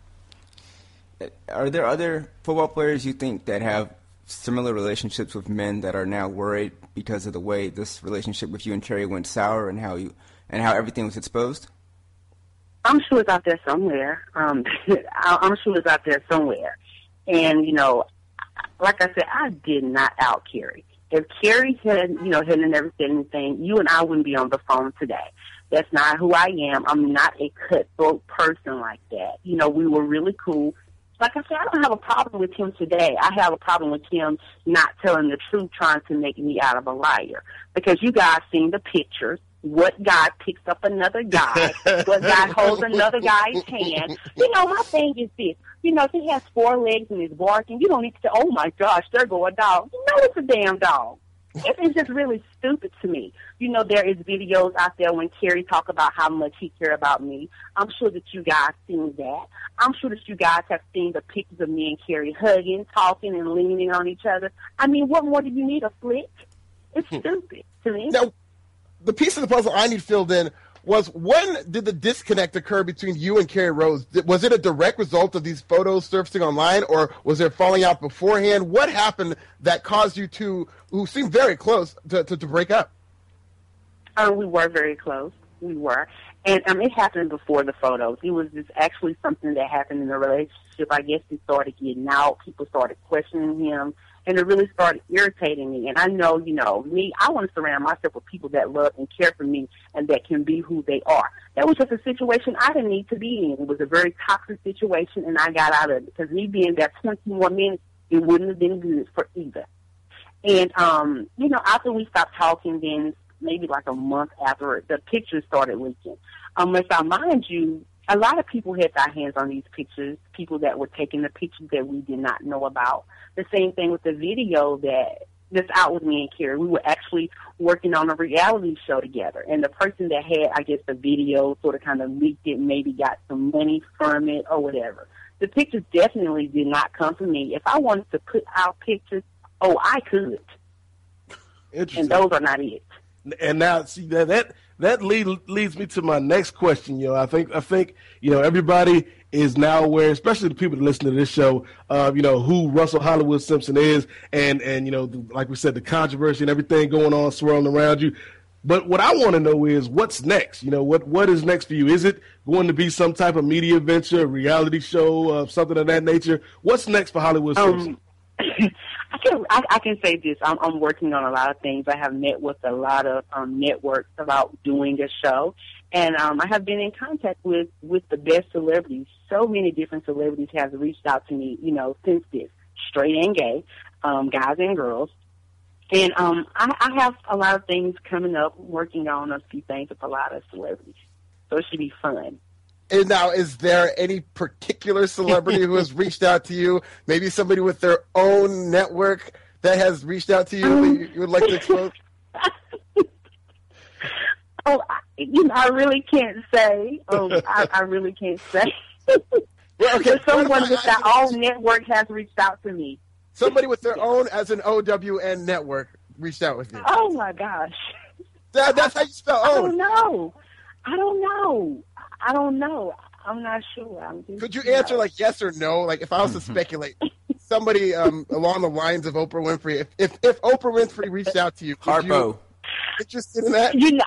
Are there other football players you think that have similar relationships with men that are now worried because of the way this relationship with you and Kerry went sour and how you and how everything was exposed? I'm sure it's out there somewhere. Um, I'm sure it's out there somewhere. And, you know, like I said, I did not out Kerry. If Kerry had, you know, hadn't never said anything, you and I wouldn't be on the phone today. That's not who I am. I'm not a cutthroat person like that. You know, we were really cool. Like I said, I don't have a problem with him today. I have a problem with him not telling the truth, trying to make me out of a liar. Because you guys seen the pictures. What guy picks up another guy? What guy holds another guy's hand? You know, my thing is this. You know, if he has four legs and is barking, you don't need to say, oh, my gosh, there go a dog. You know it's a damn dog. It's just really stupid to me. You know, there is videos out there when Kerry talk about how much he care about me. I'm sure that you guys seen that. I'm sure that you guys have seen the pictures of me and Kerry hugging, talking, and leaning on each other. I mean, what more do you need, a flick? It's stupid to me. Now, the piece of the puzzle I need filled in was, when did the disconnect occur between you and Kerry Rose? Was it a direct result of these photos surfacing online, or was there falling out beforehand? What happened that caused you two, who seemed very close, to, to, to break up? Uh, we were very close. We were. And um, it happened before the photos. It was just actually something that happened in the relationship. I guess he started getting out. People started questioning him. And it really started irritating me. And I know, you know, me, I want to surround myself with people that love and care for me and that can be who they are. That was just a situation I didn't need to be in. It was a very toxic situation, and I got out of it. Because me being there twenty more minutes, it wouldn't have been good for either. And, um, you know, after we stopped talking, then maybe like a month after, the pictures started leaking. Um, as I mind you, a lot of people had their hands on these pictures, people that were taking the pictures that we did not know about. The same thing with the video that that's out with me and Carrie. We were actually working on a reality show together, and the person that had, I guess, the video sort of kind of leaked it, maybe got some money from it or whatever. The pictures definitely did not come from me. If I wanted to put out pictures, oh, I could. Interesting. And those are not it. And now, see that that that lead, leads me to my next question. You know, I think I think you know everybody is now aware, especially the people that listen to this show, uh, you know, who Russell Hollywood Simpson is, and and you know, the, like we said, the controversy and everything going on swirling around you. But what I want to know is what's next. You know, what what is next for you? Is it going to be some type of media venture, a reality show, uh, something of that nature? What's next for Hollywood Simpson? Um, I can I, I can say this. I'm, I'm working on a lot of things. I have met with a lot of um, networks about doing a show, and um, I have been in contact with, with the best celebrities. So many different celebrities have reached out to me, you know, since this, straight and gay, um, guys and girls. And um, I, I have a lot of things coming up, working on a few things with a lot of celebrities. So it should be fun. And now, is there any particular celebrity who has reached out to you? Maybe somebody with their own network that has reached out to you um, that you, you would like to expose? oh, I, you know, I really can't say. Um, I, I really can't say. Well, okay, but someone with their own network has reached out to me. Somebody with their own, as an O W N network, reached out with you. Oh, my gosh. That, that's how you spell I own. don't know. I don't know. I don't know. I'm not sure. I'm just, Could you answer like yes or no? Like if I was to speculate, somebody um, along the lines of Oprah Winfrey. If if, if Oprah Winfrey reached out to you, would you interested in that? You know,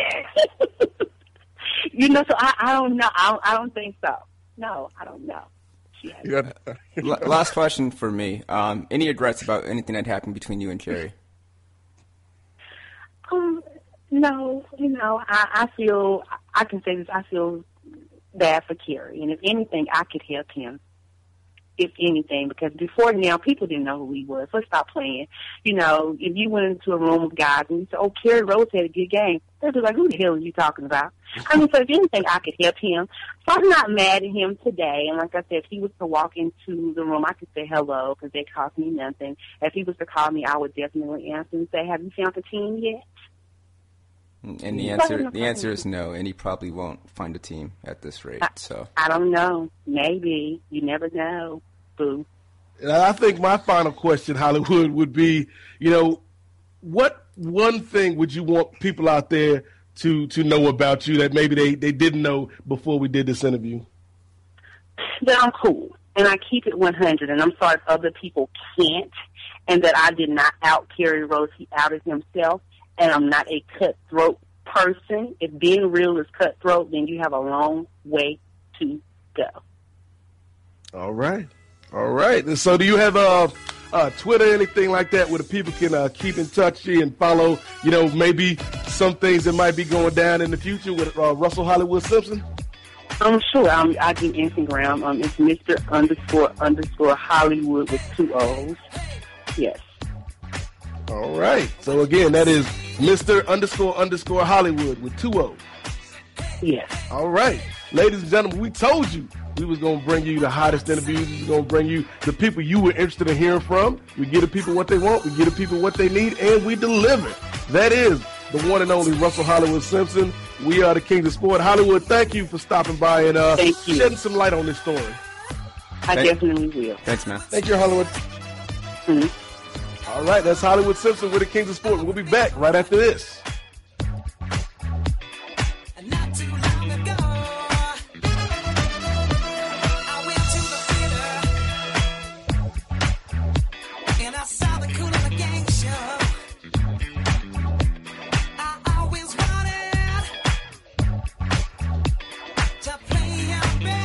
you know. So I, I don't know. I don't, I don't think so. No, I don't know. Yeah. Last question for me. Um, any regrets about anything that happened between you and Cherry? Um, no. You know, I, I feel I can say this. I feel bad for Kerry, and if anything, I could help him. If anything, because before now, people didn't know who he was. Let's stop playing. You know, if you went into a room of guys and you said, "Oh, Kerry Rose had a good game," they'd be like, "Who the hell are you talking about?" I mean, so if anything, I could help him. So I'm not mad at him today. And like I said, if he was to walk into the room, I could say hello because they cost me nothing. If he was to call me, I would definitely answer and say, "Have you found a team yet?" And the answer, the answer is no, and he probably won't find a team at this rate. I, so I don't know. Maybe. You never know. Boo. And I think my final question, Hollywood, would be, you know, what one thing would you want people out there to, to know about you that maybe they, they didn't know before we did this interview? That I'm cool, and I keep it one hundred, and I'm sorry if other people can't, and that I did not out Kerry Rose. He outed himself, and I'm not a cutthroat person. If being real is cutthroat, then you have a long way to go. All right. All right. And so do you have uh, uh, Twitter, anything like that, where the people can uh, keep in touch and follow, you know, maybe some things that might be going down in the future with uh, Russell Hollywood Simpson? I'm sure. Um, I do Instagram. Um, it's Mister underscore underscore Hollywood with two O's. Yes. All right. So, again, that is Mister underscore underscore Hollywood with two O's. Yes. All right. Ladies and gentlemen, we told you we was going to bring you the hottest interviews. We was going to bring you the people you were interested in hearing from. We give the people what they want. We give the people what they need, and we deliver. That is the one and only Russell Hollywood Simpson. We are the Kings of Sport. Hollywood, thank you for stopping by and uh, shedding some light on this story. I Thank, definitely will. Thanks, man. Thank you, Hollywood. Mm-hmm. All right, that's Hollywood Simpson with the Kings of Sport. We'll be back right after this.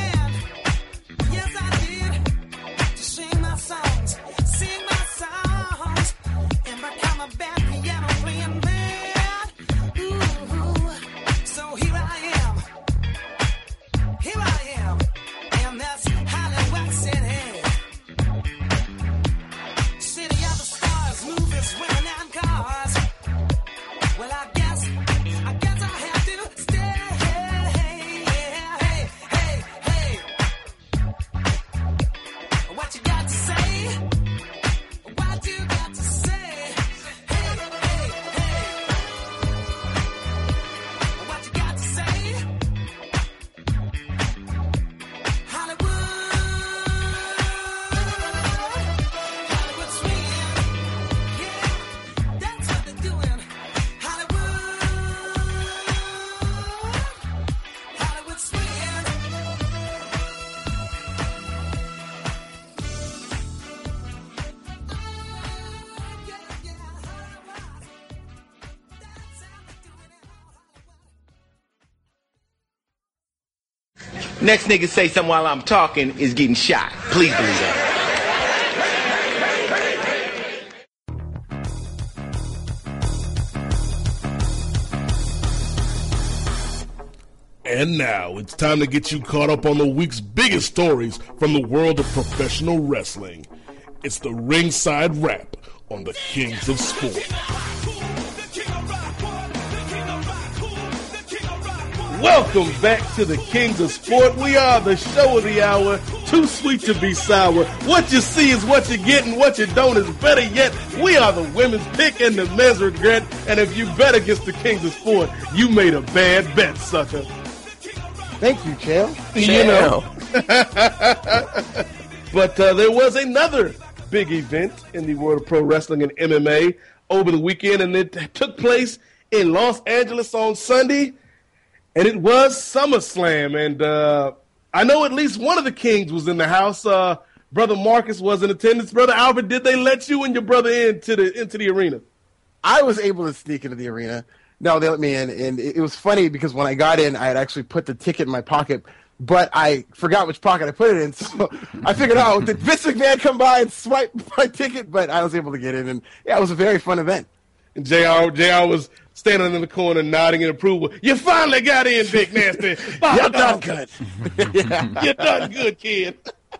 Songs, sing my songs. Next nigga say something while I'm talking is getting shot. Please believe that. And now it's time to get you caught up on the week's biggest stories from the world of professional wrestling. It's the Ringside Wrap on the Kings of Sport. Welcome back to the Kings of Sport. We are the show of the hour, too sweet to be sour. What you see is what you get, and what you don't is better yet. We are the women's pick and the men's regret, and if you bet against the Kings of Sport, you made a bad bet, sucker. Thank you, Chael. You know. But uh, there was another big event in the world of pro wrestling and M M A over the weekend, and it took place in Los Angeles on Sunday, and it was SummerSlam. And uh, I know at least one of the Kings was in the house. Uh, Brother Marcus was in attendance. Brother Albert, did they let you and your brother into the into the arena? I was able to sneak into the arena. No, they let me in, and it was funny because when I got in, I had actually put the ticket in my pocket, but I forgot which pocket I put it in, so I figured out, did Vince McMahon come by and swipe my ticket? But I was able to get in, and yeah, it was a very fun event. And J R, J R was standing in the corner nodding in approval. You finally got in, Big Nasty. You're done good. Yeah. You're done good, kid.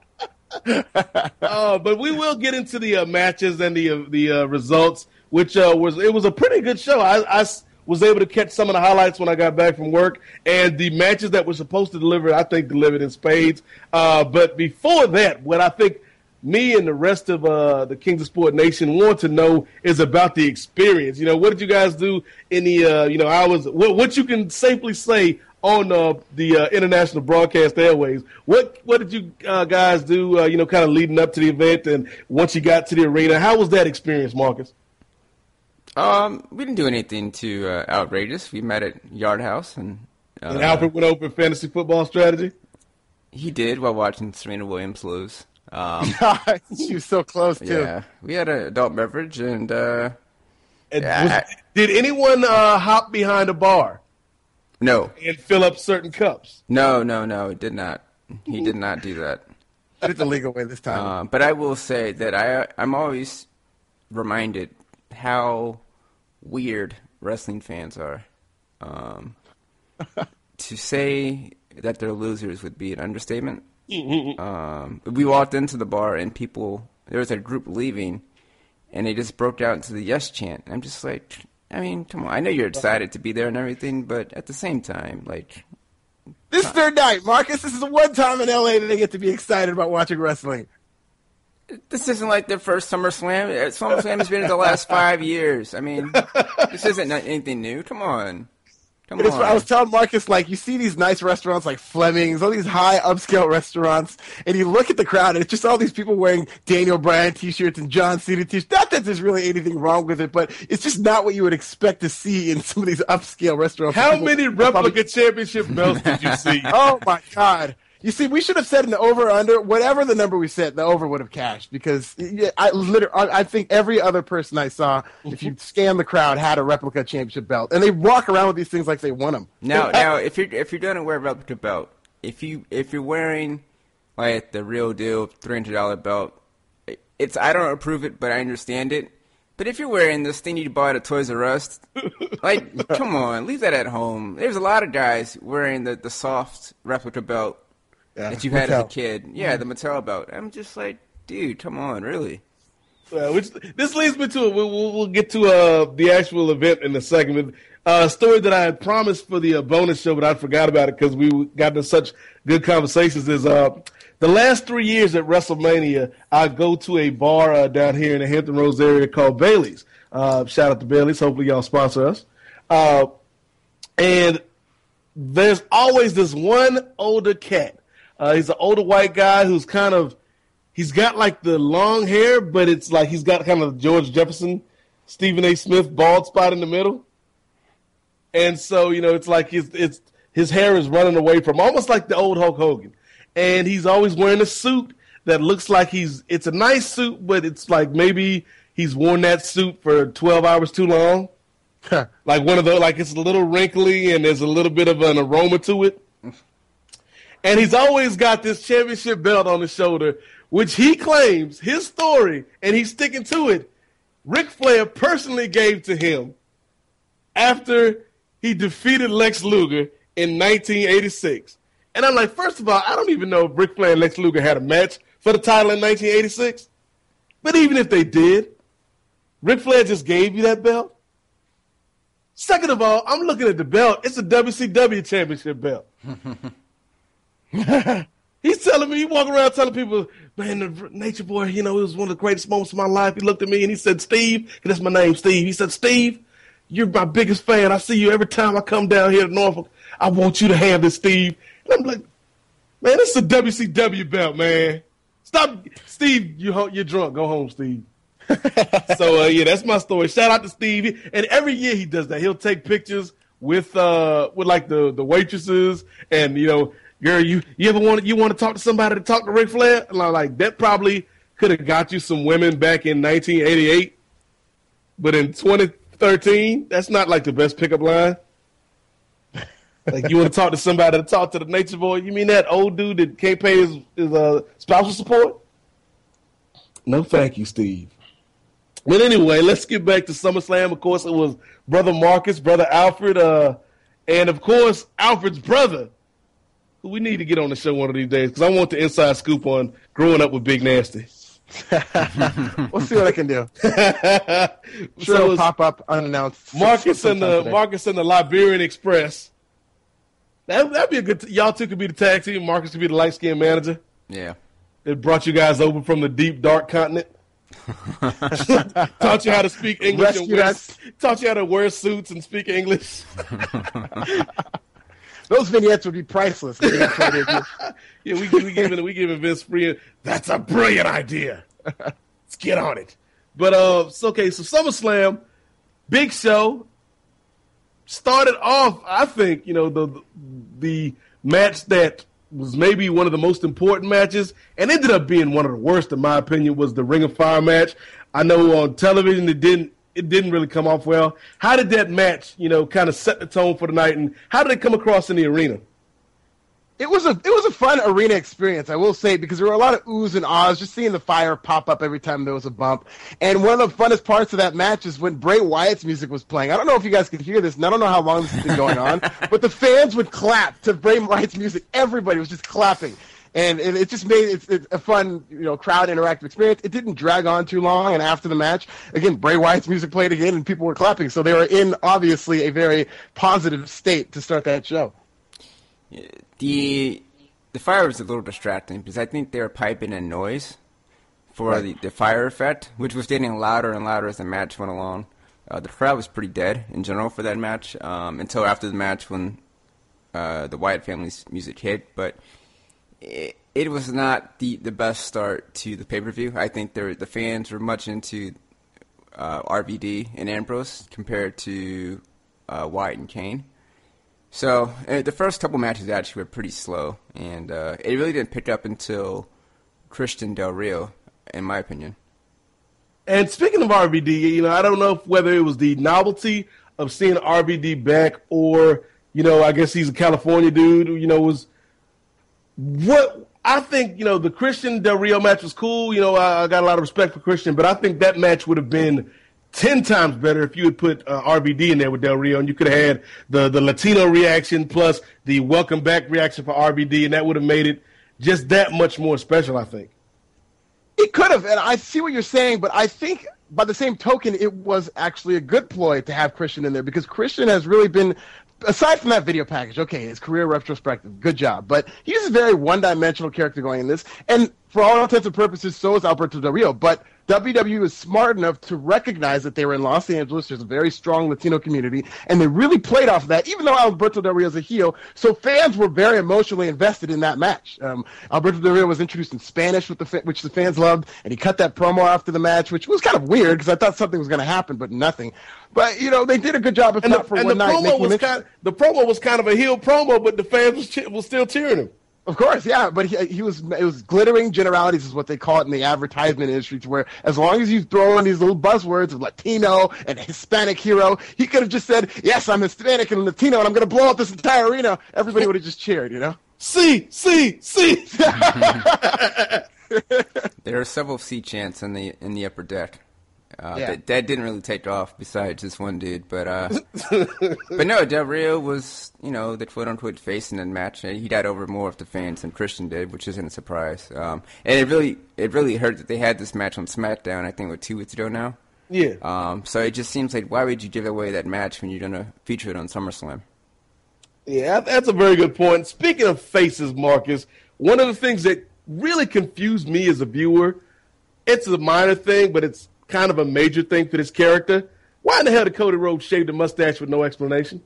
uh, but we will get into the uh, matches and the uh, the uh, results, which uh, was it was a pretty good show. I, I was able to catch some of the highlights when I got back from work, and the matches that were supposed to deliver, I think, delivered in spades. Uh, but before that, what I think me and the rest of uh, the Kings of Sport Nation want to know is about the experience. You know, what did you guys do in the, uh, you know, hours? What, what you can safely say on uh, the uh, international broadcast airways. What what did you uh, guys do, uh, you know, kind of leading up to the event, and once you got to the arena? How was that experience, Marcus? Um, we didn't do anything too uh, outrageous. We met at Yard House, and uh, and Alfred went over fantasy football strategy. He did while watching Serena Williams lose. Um, she was so close too. Yeah, we had an adult beverage, and, uh, and yeah, was, I, did anyone uh, hop behind a bar? No, and fill up certain cups. No, no, no, it did not. He did not do that. Did it the legal way this time. Uh, but I will say that I I'm always reminded how weird wrestling fans are. Um, to say that they're losers would be an understatement. Um, we walked into the bar and people, there was a group leaving, and they just broke out into the yes chant. I'm just like, I mean, come on. I know you're excited to be there and everything, but at the same time, like... This is their night, Marcus. This is the one time in L A that they get to be excited about watching wrestling. This isn't like their first SummerSlam. SummerSlam has been in the last five years. I mean, this isn't anything new. Come on. Come on. I was telling Marcus, like, you see these nice restaurants like Fleming's, all these high upscale restaurants, and you look at the crowd, and it's just all these people wearing Daniel Bryan t-shirts and John Cena t-shirts. Not that there's really anything wrong with it, but it's just not what you would expect to see in some of these upscale restaurants. How many replica championship belts did you see? Oh, my God. You see, we should have said in the over under, whatever the number we set, the over would have cashed, because yeah, I literally, I think every other person I saw, if you scan the crowd, had a replica championship belt, and they walk around with these things like they won them. Now, now, if you're if you're going to wear a replica belt, if you if you're wearing like the real deal three hundred dollar belt, it's I don't approve it, but I understand it. But if you're wearing this thing you bought at Toys R Us, like, come on, leave that at home. There's a lot of guys wearing the the soft replica belt. Yeah, that you had Mattel. As a kid. Yeah, the Mattel belt. I'm just like, dude, come on, really? Uh, which, this leads me to it. We'll, we'll, we'll get to uh, the actual event in a second. A uh, story that I had promised for the uh, bonus show, but I forgot about it because we got into such good conversations is uh, the last three years at WrestleMania, I go to a bar uh, down here in the Hampton Roads area called Bailey's. Uh, shout out to Bailey's. Hopefully y'all sponsor us. Uh, and there's always this one older cat. Uh, he's an older white guy who's kind of, he's got like the long hair, but it's like he's got kind of George Jefferson, Stephen A. Smith bald spot in the middle. And so, you know, it's like his, it's, his hair is running away from almost like the old Hulk Hogan. And he's always wearing a suit that looks like he's, it's a nice suit, but it's like maybe he's worn that suit for twelve hours too long. Like one of those, like it's a little wrinkly and there's a little bit of an aroma to it. And he's always got this championship belt on his shoulder, which he claims, his story, and he's sticking to it, Ric Flair personally gave to him after he defeated Lex Luger in nineteen eighty-six. And I'm like, first of all, I don't even know if Ric Flair and Lex Luger had a match for the title in nineteen eighty-six. But even if they did, Ric Flair just gave you that belt. Second of all, I'm looking at the belt. It's a W C W championship belt. He's telling me, he walking around telling people, man, the Nature Boy, you know, it was one of the greatest moments of my life. He looked at me and he said, Steve, that's my name, Steve. He said, Steve, you're my biggest fan. I see you every time I come down here to Norfolk. I want you to have this, Steve. And I'm like, man, this is a W C W belt, man. Stop. Steve, you, you're drunk. Go home, Steve. So, uh, yeah, that's my story. Shout out to Steve. And every year he does that. He'll take pictures with, uh, with like, the, the waitresses and, you know, girl, you, you ever want you want to talk to somebody to talk to Ric Flair? And I'm like, that probably could have got you some women back in nineteen eighty-eight. But in twenty thirteen, that's not like the best pickup line. Like, you want to talk to somebody to talk to the Nature Boy? You mean that old dude that can't pay his, his uh, spousal support? No, thank you, Steve. But anyway, let's get back to SummerSlam. Of course, it was Brother Marcus, Brother Alfred, uh, and, of course, Alfred's brother, who we need to get on the show one of these days because I want the inside scoop on growing up with Big Nasty. We'll see what I can do. Sure, So it'll pop up unannounced. Marcus and the today. Marcus and the Liberian Express. That that'd be a good. T- y'all two could be the tag team. Marcus could be the light skinned manager. Yeah. It brought you guys over from the deep dark continent. Taught you how to speak English and Rescued wear, us. taught you how to wear suits and speak English. Those vignettes would be priceless. Yeah, we we giving we giving Vince free. That's a brilliant idea. Let's get on it. But uh, so, okay, so SummerSlam, big show. Started off, I think, you know, the the match that was maybe one of the most important matches, and ended up being one of the worst, in my opinion, was the Ring of Fire match. I know on television it didn't it didn't really come off well. How did that match, you know, kind of set the tone for the night, and how did it come across in the arena? It was a it was a fun arena experience, I will say, because there were a lot of oohs and ahs, just seeing the fire pop up every time there was a bump. And one of the funnest parts of that match is when Bray Wyatt's music was playing. I don't know if you guys could hear this, and I don't know how long this has been going on, but the fans would clap to Bray Wyatt's music. Everybody was just clapping. And it, it just made it, it a fun, you know, crowd interactive experience. It didn't drag on too long, and after the match, again, Bray Wyatt's music played again, and people were clapping. So they were in, obviously, a very positive state to start that show. The the fire was a little distracting because I think they were piping in noise for Right. the, the fire effect, which was getting louder and louder as the match went along. Uh, the crowd was pretty dead in general for that match um, until after the match when uh, the Wyatt family's music hit. But it, it was not the, the best start to the pay-per-view. I think there, the fans were much into uh, R V D and Ambrose compared to uh, Wyatt and Kane. So uh, the first couple matches actually were pretty slow, and uh, it really didn't pick up until Christian Del Rio, in my opinion. And speaking of R V D, you know, I don't know if whether it was the novelty of seeing R V D back, or, you know, I guess he's a California dude, you know, was what I think, you know, the Christian Del Rio match was cool. You know, I, I got a lot of respect for Christian, but I think that match would have been ten times better if you had put uh, R V D in there with Del Rio, and you could have had the, the Latino reaction plus the welcome back reaction for R V D, and that would have made it just that much more special, I think. It could have, and I see what you're saying, but I think by the same token, it was actually a good ploy to have Christian in there, because Christian has really been, aside from that video package, okay, his career retrospective, good job, but he's a very one-dimensional character going in this, and for all intents and purposes, so is Alberto Del Rio, but W W E is smart enough to recognize that they were in Los Angeles. There's a very strong Latino community, and they really played off of that, even though Alberto Del Rio is a heel. So fans were very emotionally invested in that match. Um, Alberto Del Rio was introduced in Spanish, with the fa- which the fans loved, and he cut that promo after the match, which was kind of weird because I thought something was going to happen, but nothing. But, you know, they did a good job, if And not the, for and one the night. promo making was him kind the promo was kind of a heel promo, but the fans was, che- was still cheering him. Of course, yeah, but he, he was it was glittering generalities is what they call it in the advertisement industry, to where as long as you throw in these little buzzwords of Latino and Hispanic hero, he could have just said, yes, I'm Hispanic and Latino, and I'm going to blow up this entire arena. Everybody would have just cheered, you know? C, C, C. There are several C chants in the in the upper deck. Uh, Yeah. that, that didn't really take off besides just one dude, but uh, but no, Del Rio was, you know, the quote-unquote face in the match. He got over more of the fans than Christian did, which isn't a surprise. Um, and it really it really hurt that they had this match on SmackDown, I think, what, two weeks ago now? Yeah. Um, so it just seems like, why would you give away that match when you're going to feature it on SummerSlam? Yeah, that's a very good point. Speaking of faces, Marcus, one of the things that really confused me as a viewer, it's a minor thing, but it's kind of a major thing for this character. Why in the hell did Cody Rhodes shave the mustache with no explanation?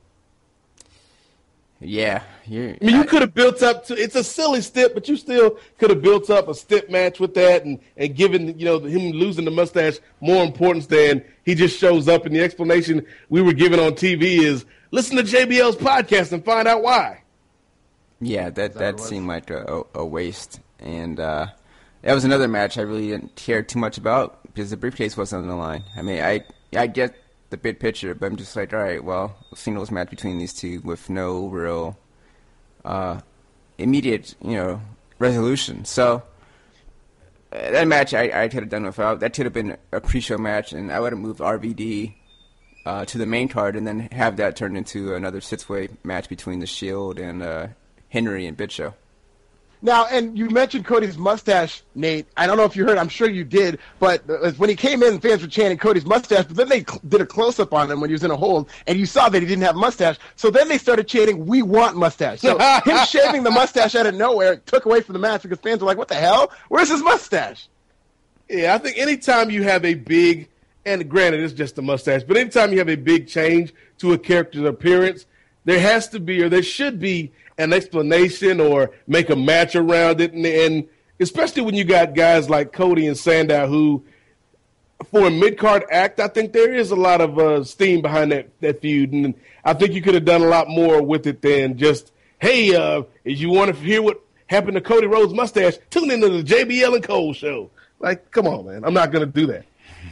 Yeah. You're, I mean, you could have built up to, it's a silly stip, but you still could have built up a stip match with that and, and given, you know, him losing the mustache more importance than he just shows up. And the explanation we were given on T V is listen to J B L's podcast and find out why. Yeah, that, that seemed like a, a waste. And uh, that was another match I really didn't care too much about because the briefcase wasn't on the line. I mean, I I get the big picture, but I'm just like, all right, well, a singles match between these two with no real uh, immediate, you know, resolution. So uh, that match I, I could have done without. That could have been a pre-show match, and I would have moved R V D uh, to the main card and then have that turned into another six-way match between The Shield and uh, Henry and Big Show. Now, and you mentioned Cody's mustache, Nate. I don't know if you heard. I'm sure you did. But when he came in, fans were chanting Cody's mustache. But then they cl- did a close-up on him when he was in a hold, and you saw that he didn't have a mustache. So then they started chanting, "We want mustache." So him shaving the mustache out of nowhere took away from the match because fans were like, "What the hell? Where's his mustache?" Yeah, I think anytime you have a big, and granted it's just a mustache, but anytime you have a big change to a character's appearance, there has to be, or there should be, an explanation or make a match around it. And, and especially when you got guys like Cody and Sandow who, for a mid-card act, I think there is a lot of uh, steam behind that, that feud. And I think you could have done a lot more with it than just, hey, uh, if you want to hear what happened to Cody Rhodes' mustache, tune into the J B L and Cole show. Like, come on, man. I'm not going to do that.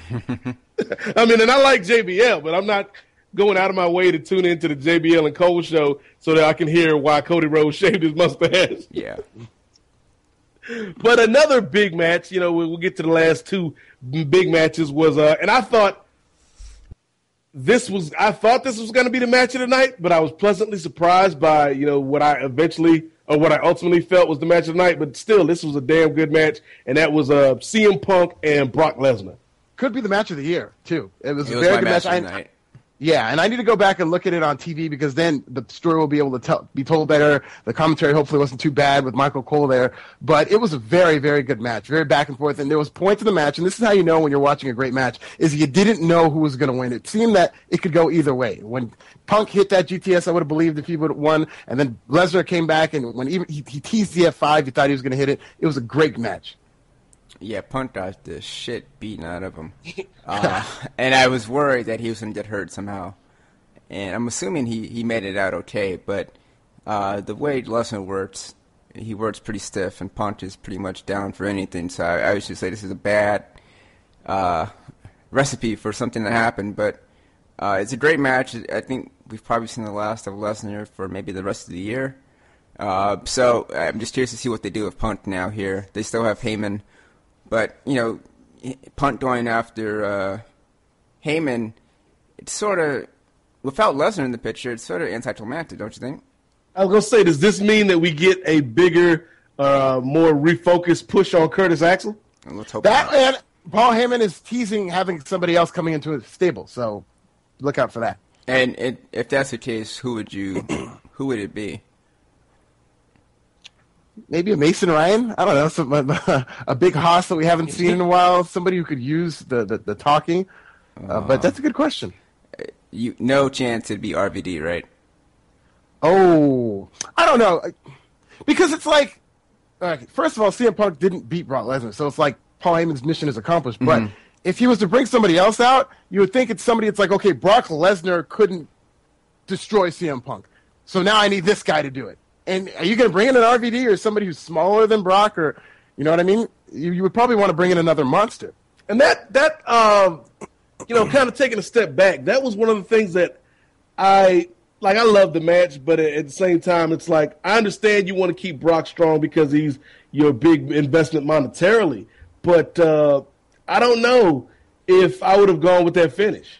I mean, and I like J B L, but I'm not going out of my way to tune into the J B L and Cole show so that I can hear why Cody Rhodes shaved his mustache. Yeah. But another big match, you know, we'll get to the last two big matches was, uh, and I thought this was, I thought this was going to be the match of the night, but I was pleasantly surprised by, you know, what I eventually, or what I ultimately felt was the match of the night, but still, this was a damn good match, and that was uh, C M Punk and Brock Lesnar. Could be the match of the year, too. It was It a was very my good match match. of the I, night. Yeah, and I need to go back and look at it on T V because then the story will be able to tell, be told better. The commentary hopefully wasn't too bad with Michael Cole there, but it was a very, very good match, very back and forth. And there was points in the match, and this is how you know when you're watching a great match, is you didn't know who was going to win. It seemed that it could go either way. When Punk hit that G T S, I would have believed if he would have won, and then Lesnar came back, and when even he, he teased the F five, you thought he was going to hit it. It was a great match. Yeah, Punk got the shit beaten out of him. Uh, and I was worried that he was going to get hurt somehow. And I'm assuming he, he made it out okay, but uh, the way Lesnar works, he works pretty stiff, and Punk is pretty much down for anything. So I, I would just say this is a bad uh, recipe for something to happen. But uh, it's a great match. I think we've probably seen the last of Lesnar for maybe the rest of the year. Uh, so I'm just curious to see what they do with Punk now here. They still have Heyman, but, you know, Punk going after uh, Heyman, it's sort of, without Lesnar in the picture, it's sort of anticlimactic, don't you think? I was going to say, does this mean that we get a bigger, uh, more refocused push on Curtis Axel? Let's hope That not. and Paul Heyman is teasing having somebody else coming into his stable, so look out for that. And it, if that's the case, who would you, who would it be? Maybe a Mason Ryan? I don't know, some, a, a big hoss that we haven't seen in a while, somebody who could use the, the, the talking. Uh, but that's a good question. You no chance it'd be R V D, right? Oh, I don't know. Because it's like, uh, first of all, C M Punk didn't beat Brock Lesnar, so it's like Paul Heyman's mission is accomplished. But Mhm. if he was to bring somebody else out, you would think it's somebody that's like, okay, Brock Lesnar couldn't destroy C M Punk, so now I need this guy to do it. And are you going to bring in an R V D or somebody who's smaller than Brock, or, you know what I mean? You, you would probably want to bring in another monster. And that, that um, you know, kind of taking a step back, that was one of the things that I like I love the match, but at the same time, it's like I understand you want to keep Brock strong because he's your big investment monetarily, but uh, I don't know if I would have gone with that finish.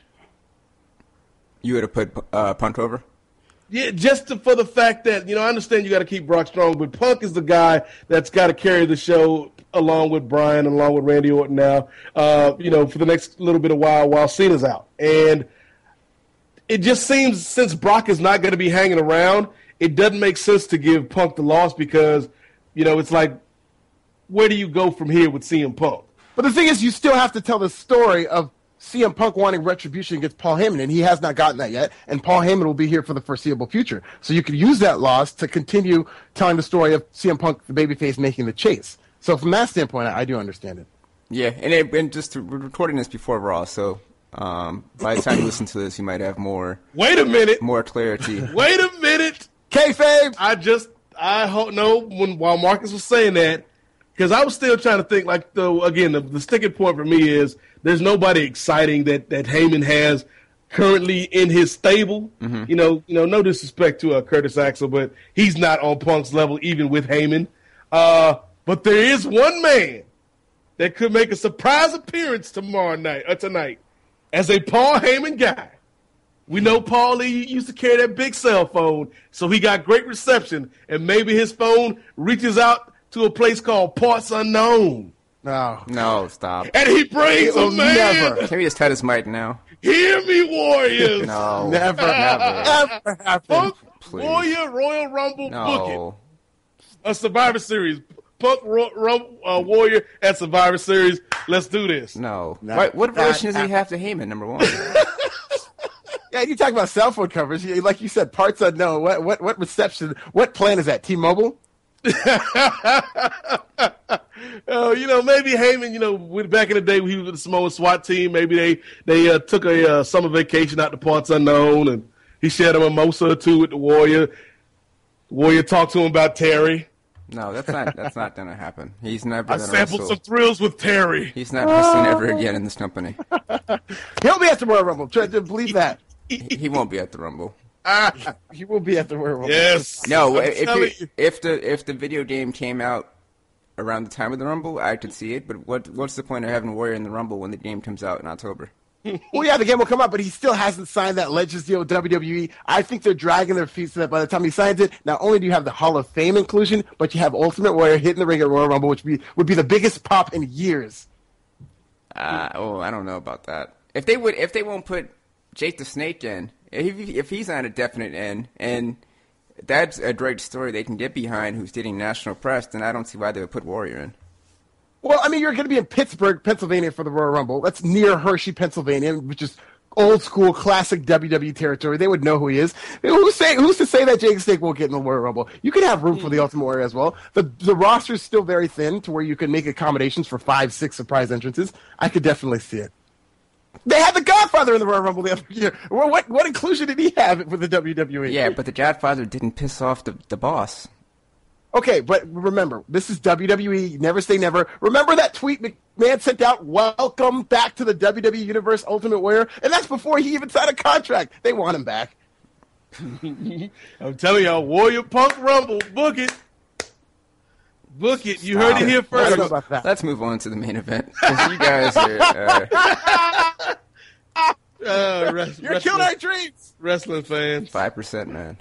You would have put uh, Punk over? Yeah, just to, for the fact that, you know, I understand you got to keep Brock strong, but Punk is the guy that's got to carry the show along with Bryan, along with Randy Orton now, uh, you know, for the next little bit of while while Cena's out. And it just seems since Brock is not going to be hanging around, it doesn't make sense to give Punk the loss because, you know, it's like, where do you go from here with C M Punk? But the thing is, you still have to tell the story of C M Punk wanting retribution against Paul Heyman, and he has not gotten that yet, and Paul Heyman will be here for the foreseeable future. So you could use that loss to continue telling the story of C M Punk, the babyface, making the chase. So from that standpoint, I, I do understand it. Yeah, and, it, and just to, we're recording this before Raw, so um, by the time you listen to this, you might have more. Wait a minute. More clarity. Wait a minute. Kayfabe. I just I hope no when while Marcus was saying that, because I was still trying to think like the again the, the sticking point for me is there's nobody exciting that that Heyman has currently in his stable. Mm-hmm. You know, you know, no disrespect to uh, Curtis Axel, but he's not on Punk's level even with Heyman. Uh, but there is one man that could make a surprise appearance tomorrow night or tonight as a Paul Heyman guy. We know Paul Lee used to carry that big cell phone, so he got great reception, and maybe his phone reaches out to a place called Parts Unknown. No. No, stop. And he brings a man. Never. Can we just cut his mic now? Hear me, Warriors. No. Never, never, never happen. Punk Please. Warrior Royal Rumble No. booking. A Survivor Series. Punk Ro- Rum- uh, Warrior at Survivor Series. Let's do this. No. No. What, what Not relation does he happen. have to Heyman, number one? Yeah, you talk about cell phone covers. You- Like you said, Parts Unknown. What, what, what reception? What plan is that? T-Mobile? Oh, you know, maybe Heyman, you know, when, back in the day when he was with the Samoan SWAT team, maybe they they uh, took a uh, summer vacation out to Parts Unknown, and he shared a mimosa or two with the Warrior. Warrior talked to him about Terry. No, that's not that's not gonna happen. He's never I gonna sampled wrestle. some thrills with Terry. He's not wrestling ever again in this company. He'll be at the Royal Rumble. Try to believe that. He, he won't be at the Rumble. He will be at the Royal Rumble. Yes. No, I'm if telling you, if the if the video game came out around the time of the Rumble, I could see it. But what what's the point of having Warrior in the Rumble when the game comes out in October? Well, yeah, the game will come out, but he still hasn't signed that Legends deal with W W E. I think they're dragging their feet so that by the time he signs it, not only do you have the Hall of Fame inclusion, but you have Ultimate Warrior hitting the ring at Royal Rumble, which would be, would be the biggest pop in years. Uh, oh, I don't know about that. If they would, if they won't put Jake the Snake in, if if he's on a definite end, and that's a great story they can get behind, who's getting national press, then I don't see why they would put Warrior in. Well, I mean, you're going to be in Pittsburgh, Pennsylvania for the Royal Rumble. That's near Hershey, Pennsylvania, which is old school, classic W W E territory. They would know who he is. Who's, say, who's to say that Jake Snake won't get in the Royal Rumble? You could have room for the Ultimate Warrior as well. The the roster is still very thin to where you can make accommodations for five, six surprise entrances. I could definitely see it. They had the Godfather in the Royal Rumble the other year. What, what, what inclusion did he have with the W W E? Yeah, but the Godfather didn't piss off the the boss. Okay, but remember, this is W W E. Never say never. Remember that tweet McMahon sent out? Welcome back to the W W E Universe, Ultimate Warrior. And that's before he even signed a contract. They want him back. I'm telling y'all, Warrior Punk Rumble, book it. Book it. You heard it here I don't know first. about that. Let's move on to the main event. 'Cause you guys are. Uh, Uh, res- You're wrestling, killing our dreams. wrestling fans. Five percent, man.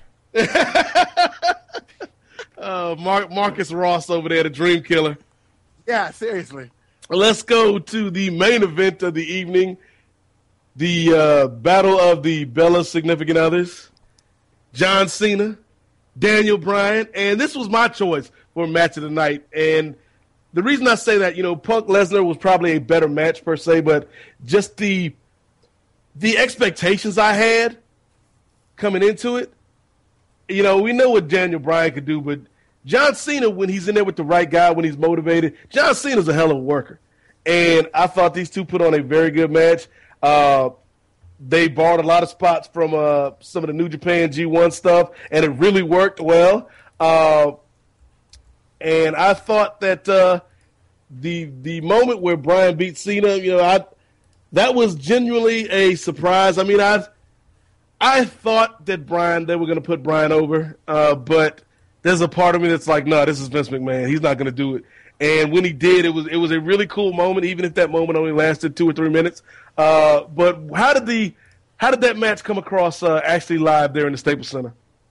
Uh, Mark, Marcus Ross over there, the Dream Killer. Yeah, seriously. Let's go to the main event of the evening, the uh, Battle of the Bella Significant Others. John Cena, Daniel Bryan, and this was my choice for match of the night. And the reason I say that, you know, Punk Lesnar was probably a better match per se, but just the the expectations I had coming into it, you know, we know what Daniel Bryan could do, but John Cena, when he's in there with the right guy, when he's motivated, John Cena's a hell of a worker. And I thought these two put on a very good match. Uh, they borrowed a lot of spots from uh, some of the New Japan G one stuff, and it really worked well. Uh, and I thought that uh, the the moment where Bryan beat Cena, you know, I that was genuinely a surprise. I mean, I I thought that Bryan, they were going to put Bryan over, uh, but there's a part of me that's like, no, this is Vince McMahon. He's not going to do it. And when he did, it was it was a really cool moment, even if that moment only lasted two or three minutes. Uh, but how did the how did that match come across uh, actually live there in the Staples Center?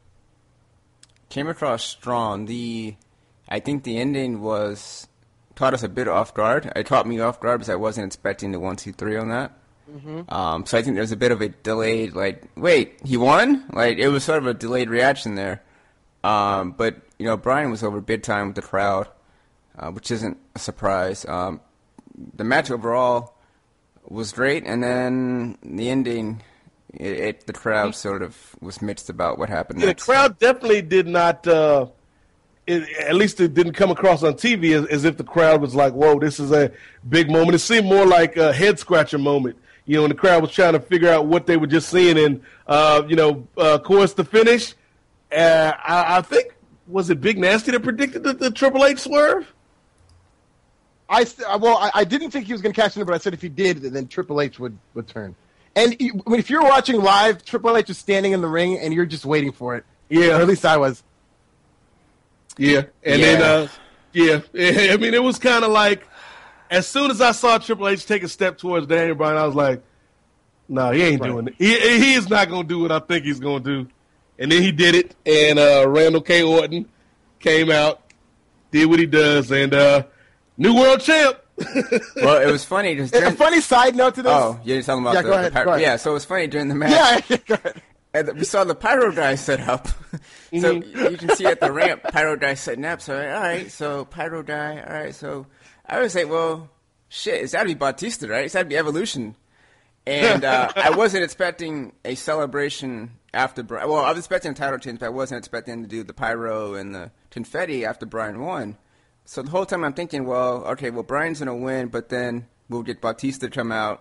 Came across strong. The I think the ending was caught us a bit off guard. It caught me off guard because I wasn't expecting the one, two, three on that. Mm-hmm. Um, so I think there was a bit of a delayed, like, wait, he won? Like, it was sort of a delayed reaction there. Um, but, you know, Bryan was over big time with the crowd, uh, which isn't a surprise. Um, the match overall was great, and then the ending, it, it the crowd sort of was mixed about what happened yeah, next. The crowd definitely did not, uh, it, at least it didn't come across on T V as, as if the crowd was like, whoa, this is a big moment. It seemed more like a head-scratcher moment. You know, and the crowd was trying to figure out what they were just seeing. And, uh, you know, uh, of course, the finish, uh, I, I think, was it Big Nasty that predicted the, the Triple H swerve? I Well, I, I didn't think he was going to catch it, but I said if he did, then Triple H would, would turn. And you, if you're watching live, Triple H is standing in the ring, and you're just waiting for it. Yeah. Or at least I was. Yeah. And yeah. then, uh, yeah. I mean, it was kind of like, as soon as I saw Triple H take a step towards Daniel Bryan, I was like, no, he ain't right. doing it. He, he is not going to do what I think he's going to do. And then he did it, and uh, Randall K. Orton came out, did what he does, and uh, new world champ. Well, it was funny. Just during... A funny side note to this. Oh, you're talking about yeah, the, go ahead, the pyro. go ahead. Yeah, so it was funny during the match. Yeah, go ahead. And we saw the pyro guy set up. So mm-hmm. you can see at the ramp, pyro guy setting up. So, all right, so pyro guy, all right. So I would say, well, shit, it's got to be Batista, right? It's got to be Evolution. And uh, I wasn't expecting a celebration after Bryan. Well, I was expecting a title change, but I wasn't expecting to do the pyro and the confetti after Bryan won. So the whole time I'm thinking, well, okay, well, Bryan's going to win, but then we'll get Batista to come out,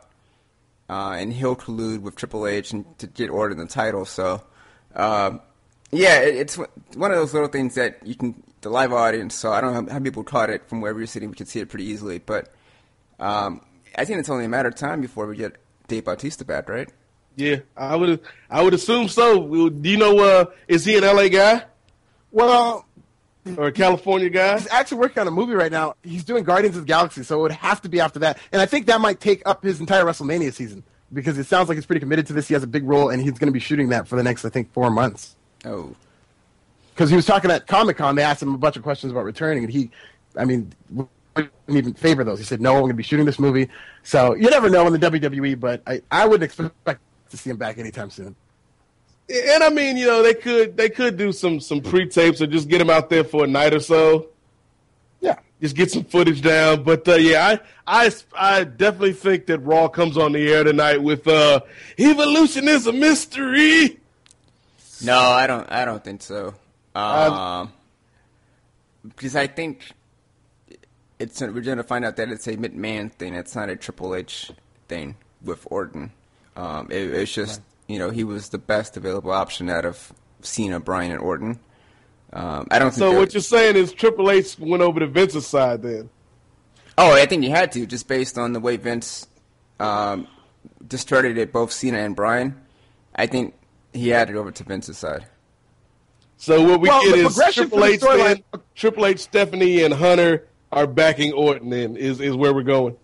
uh, and he'll collude with Triple H and to get Orton the title. So, uh, yeah, it, it's one of those little things that you can, the live audience, so I don't know how, how people caught it from wherever you're sitting. We can see it pretty easily. But um, I think it's only a matter of time before we get Dave Bautista back, right? Yeah, I would I would assume so. Do you know, uh, is he an L A guy? Well, or a California guy? He's actually working on a movie right now. He's doing Guardians of the Galaxy, so it would have to be after that. And I think that might take up his entire WrestleMania season because it sounds like he's pretty committed to this. He has a big role, and he's going to be shooting that for the next, I think, four months. Oh. Because he was talking at Comic-Con. They asked him a bunch of questions about returning, and he, I mean, wouldn't even favor those. He said, no, I'm going to be shooting this movie. So you never know in the W W E, but I, I wouldn't expect to see him back anytime soon. And I mean, you know, they could they could do some some pre-tapes or just get him out there for a night or so. Yeah, just get some footage down. But uh, yeah, I I I definitely think that Raw comes on the air tonight with uh, Evolution is a mystery. No, I don't. I don't think so. Um, Uh, because I think it's we're going to find out that it's a McMahon thing. It's not a Triple H thing with Orton. Um, it, it's just. You know, he was the best available option out of Cena, Bryan, and Orton. Um, I don't think. So that, what you're saying is Triple H went over to Vince's side then? Oh, I think he had to, just based on the way Vince um, distorted it, both Cena and Bryan. I think he had it over to Vince's side. So what we well, get is Triple H, then, Triple H, Stephanie, and Hunter are backing Orton. Then is is where we're going.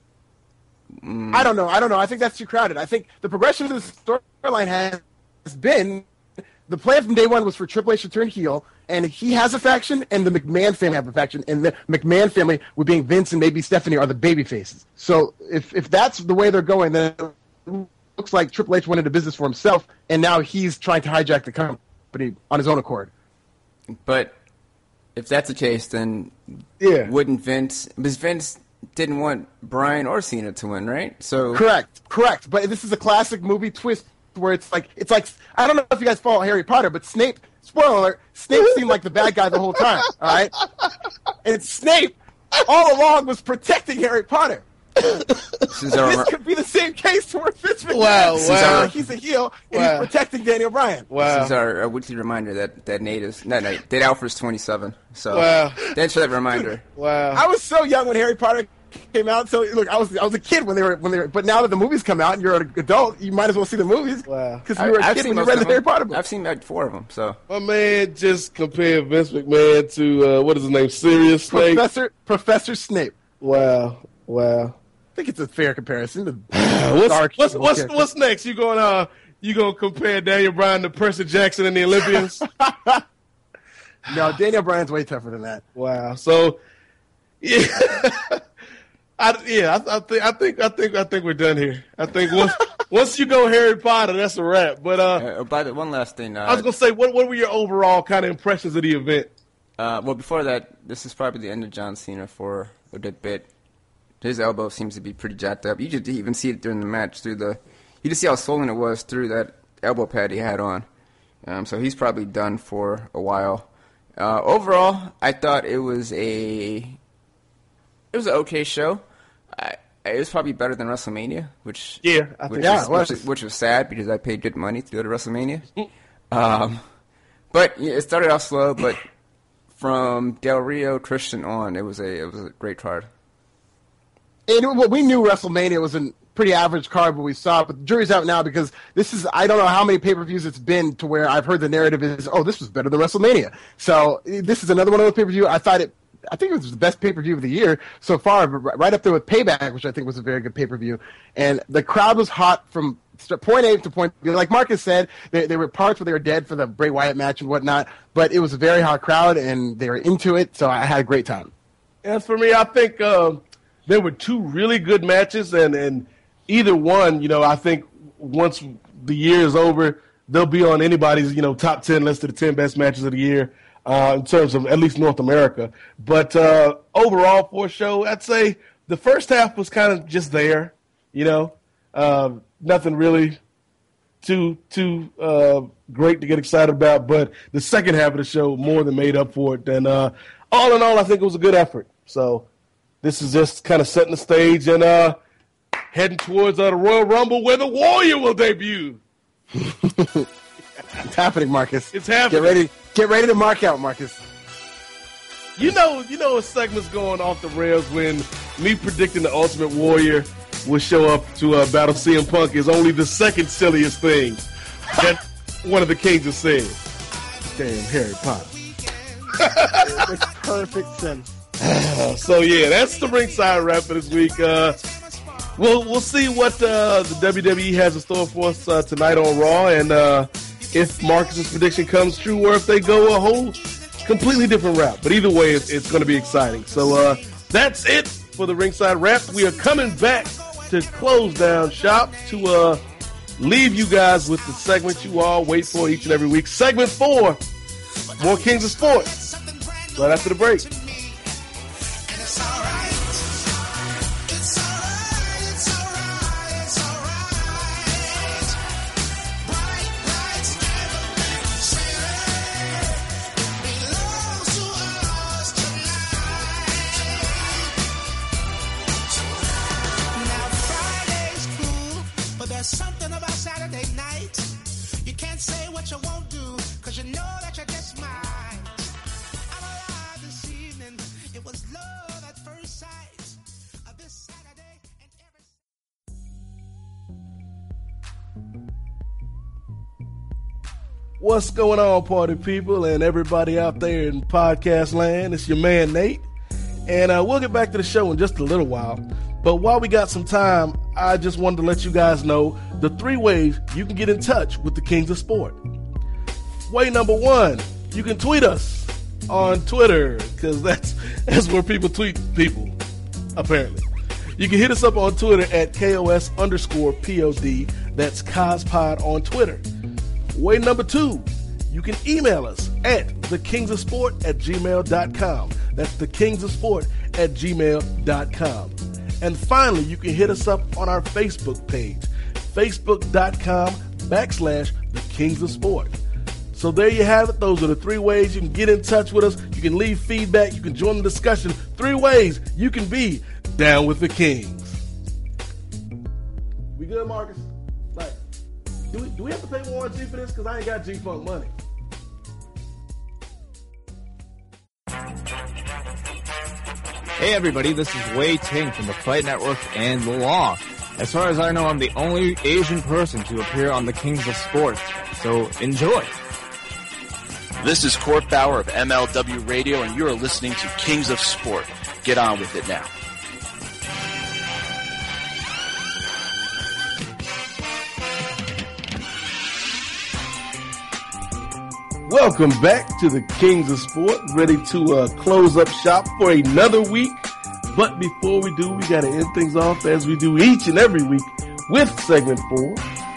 Mm. I don't know. I don't know. I think that's too crowded. I think the progression of the storyline has been the plan from day one was for Triple H to turn heel, and he has a faction, and the McMahon family have a faction, and the McMahon family, with being Vince and maybe Stephanie, are the baby faces. So if if that's the way they're going, then it looks like Triple H went into business for himself, and now he's trying to hijack the company on his own accord. But if that's the case, then yeah, wouldn't Vince? Because Vince didn't want Bryan or Cena to win, right? So correct, correct. But this is a classic movie twist where it's like it's like I don't know if you guys follow Harry Potter, but Snape. Spoiler alert: Snape seemed like the bad guy the whole time. All right, and Snape all along was protecting Harry Potter. This, is our, this could be the same case for Vince McMahon. Wow, wow. Our, he's a heel, and wow. he's protecting Daniel Bryan. Wow. This is our, our weekly reminder that, that Nate is, no, no, Nate Alfred's twenty-seven. So, wow. thanks for that reminder. Wow. I was so young when Harry Potter came out. So look, I was I was a kid when they were when they were, but now that the movies come out and you're an adult, you might as well see the movies. Wow. Because you were a I've kid seen when you most read of the them. Harry Potter books. I've seen like four of them. So My man just compared Vince McMahon to uh, what is his name? Sirius Snape. Professor Professor Snape. Wow, wow. I think it's a fair comparison. To what's dark what's evil what's, character. what's next? You going uh you gonna compare Daniel Bryan to Percy Jackson and the Olympians? No, Daniel Bryan's way tougher than that. Wow. So yeah, I, yeah. I, I think I think I think I think we're done here. I think once once you go Harry Potter, that's a wrap. But uh, uh, by the one last thing, uh, I was gonna say, what what were your overall kind of impressions of the event? Uh, well, before that, this is probably the end of John Cena for a good bit. His elbow seems to be pretty jacked up. You just even see it during the match through the. You just see how swollen it was through that elbow pad he had on. Um, so he's probably done for a while. Uh, overall, I thought it was a. It was an okay show. I, it was probably better than WrestleMania, which Yeah, I think which, Yeah, is, it was. which, is, which was sad because I paid good money to go to WrestleMania. um, but yeah, it started off slow, but from Del Rio, Christian on, it was a it was a great card. And what we knew WrestleMania was a pretty average card, but we saw it. But the jury's out now because this is, I don't know how many pay-per-views it's been to where I've heard the narrative is, oh, this was better than WrestleMania. So this is another one of those pay-per-view. I thought it, I think it was the best pay-per-view of the year so far, but right up there with Payback, which I think was a very good pay-per-view. And the crowd was hot from point A to point B. Like Marcus said, there, there were parts where they were dead for the Bray Wyatt match and whatnot, but it was a very hot crowd, and they were into it, so I had a great time. As for me, I think uh, there were two really good matches, and, and either one, you know, I think once the year is over, they'll be on anybody's, you know, top ten list of the ten best matches of the year uh, in terms of at least North America. But uh, overall for a show, I'd say the first half was kind of just there, you know, uh, nothing really too too uh, great to get excited about. But the second half of the show more than made up for it. And uh, all in all, I think it was a good effort. So this is just kind of setting the stage and uh, heading towards uh, the Royal Rumble where the Warrior will debut. It's happening, Marcus. It's happening. Get ready, get ready to mark out, Marcus. You know, you know, a segment's going off the rails when me predicting the Ultimate Warrior will show up to uh, battle C M Punk is only the second silliest thing that one of the Kings has said. Damn Harry Potter. Makes perfect sense. So yeah, that's the ringside wrap for this week. Uh, we'll we'll see what uh, the W W E has in store for us uh, tonight on Raw, and uh, if Marcus's prediction comes true, or if they go a whole completely different route. But either way, it's, it's going to be exciting. So uh, that's it for the ringside wrap. We are coming back to close down shop to uh, leave you guys with the segment you all wait for each and every week. Segment four, more Kings of Sports, right after the break. Something about Saturday night. You can't say what you won't do, cause you know that you just might. I'm alive this evening. It was love at first sight. Uh, this Saturday and every... What's going on, party people and everybody out there in podcast land? It's your man Nate, and uh, we'll get back to the show in just a little while. But while we got some time, I just wanted to let you guys know the three ways you can get in touch with the Kings of Sport. Way number one, you can tweet us on Twitter, because that's, that's where people tweet people, apparently. You can hit us up on Twitter at K O S underscore P O D. That's Cospod on Twitter. Way number two, you can email us at thekingsofsport at gmail dot com. That's thekingsofsport at gmail dot com. And finally, you can hit us up on our Facebook page, facebook.com backslash the Kings of Sport. So there you have it. Those are the three ways you can get in touch with us. You can leave feedback. You can join the discussion. Three ways you can be down with the Kings. We good, Marcus? Like, do we, do we have to pay warranty for this? Because I ain't got G-Funk money. Hey Hey everybody, this is Wei Ting from the Fight Network and The Law. As far as I know, I'm the only Asian person to appear on the Kings of Sport, so enjoy. This is Court Bauer of M L W Radio, and you are listening to Kings of Sport. Get on with it now. Welcome back to the Kings of Sport, ready to uh, close up shop for another week. But before we do, we got to end things off as we do each and every week with segment four.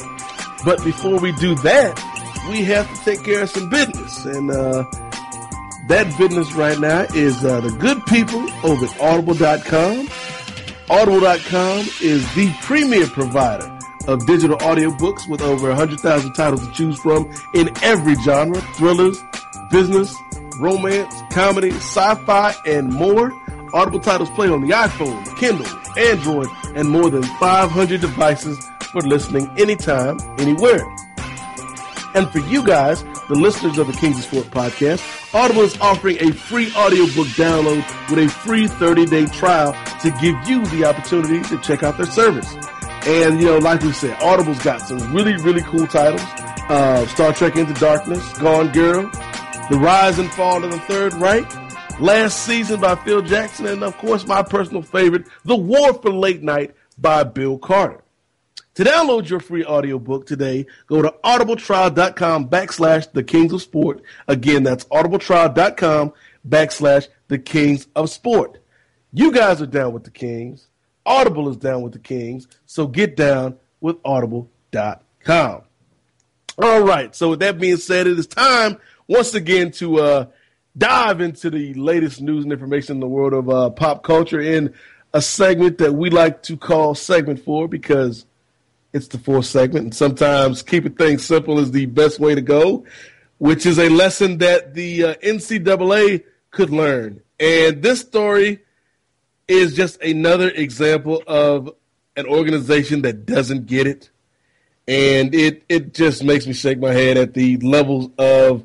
But before we do that, we have to take care of some business. And uh, that business right now is uh, the good people over at Audible dot com. Audible dot com is the premier provider of digital audiobooks with over one hundred thousand titles to choose from in every genre: thrillers, business, romance, comedy, sci-fi, and more. Audible titles play on the iPhone, Kindle, Android, and more than five hundred devices for listening anytime, anywhere. And for you guys, the listeners of the Kings of Sport podcast, Audible is offering a free audiobook download with a free thirty-day trial to give you the opportunity to check out their service. And, you know, like we said, Audible's got some really, really cool titles. Uh, Star Trek Into Darkness, Gone Girl, The Rise and Fall of the Third Reich, Last Season by Phil Jackson, and, of course, my personal favorite, The War for Late Night by Bill Carter. To download your free audiobook today, go to audibletrial.com backslash the Kings of Sport. Again, that's audibletrial.com backslash the Kings of Sport. You guys are down with the Kings. Audible is down with the Kings. So get down with audible dot com. All right. So with that being said, it is time once again to uh, dive into the latest news and information in the world of uh, pop culture in a segment that we like to call Segment four because it's the fourth segment, and sometimes keeping things simple is the best way to go, which is a lesson that the uh, N C double A could learn. And this story is just another example of an organization that doesn't get it. And it, it just makes me shake my head at the levels of,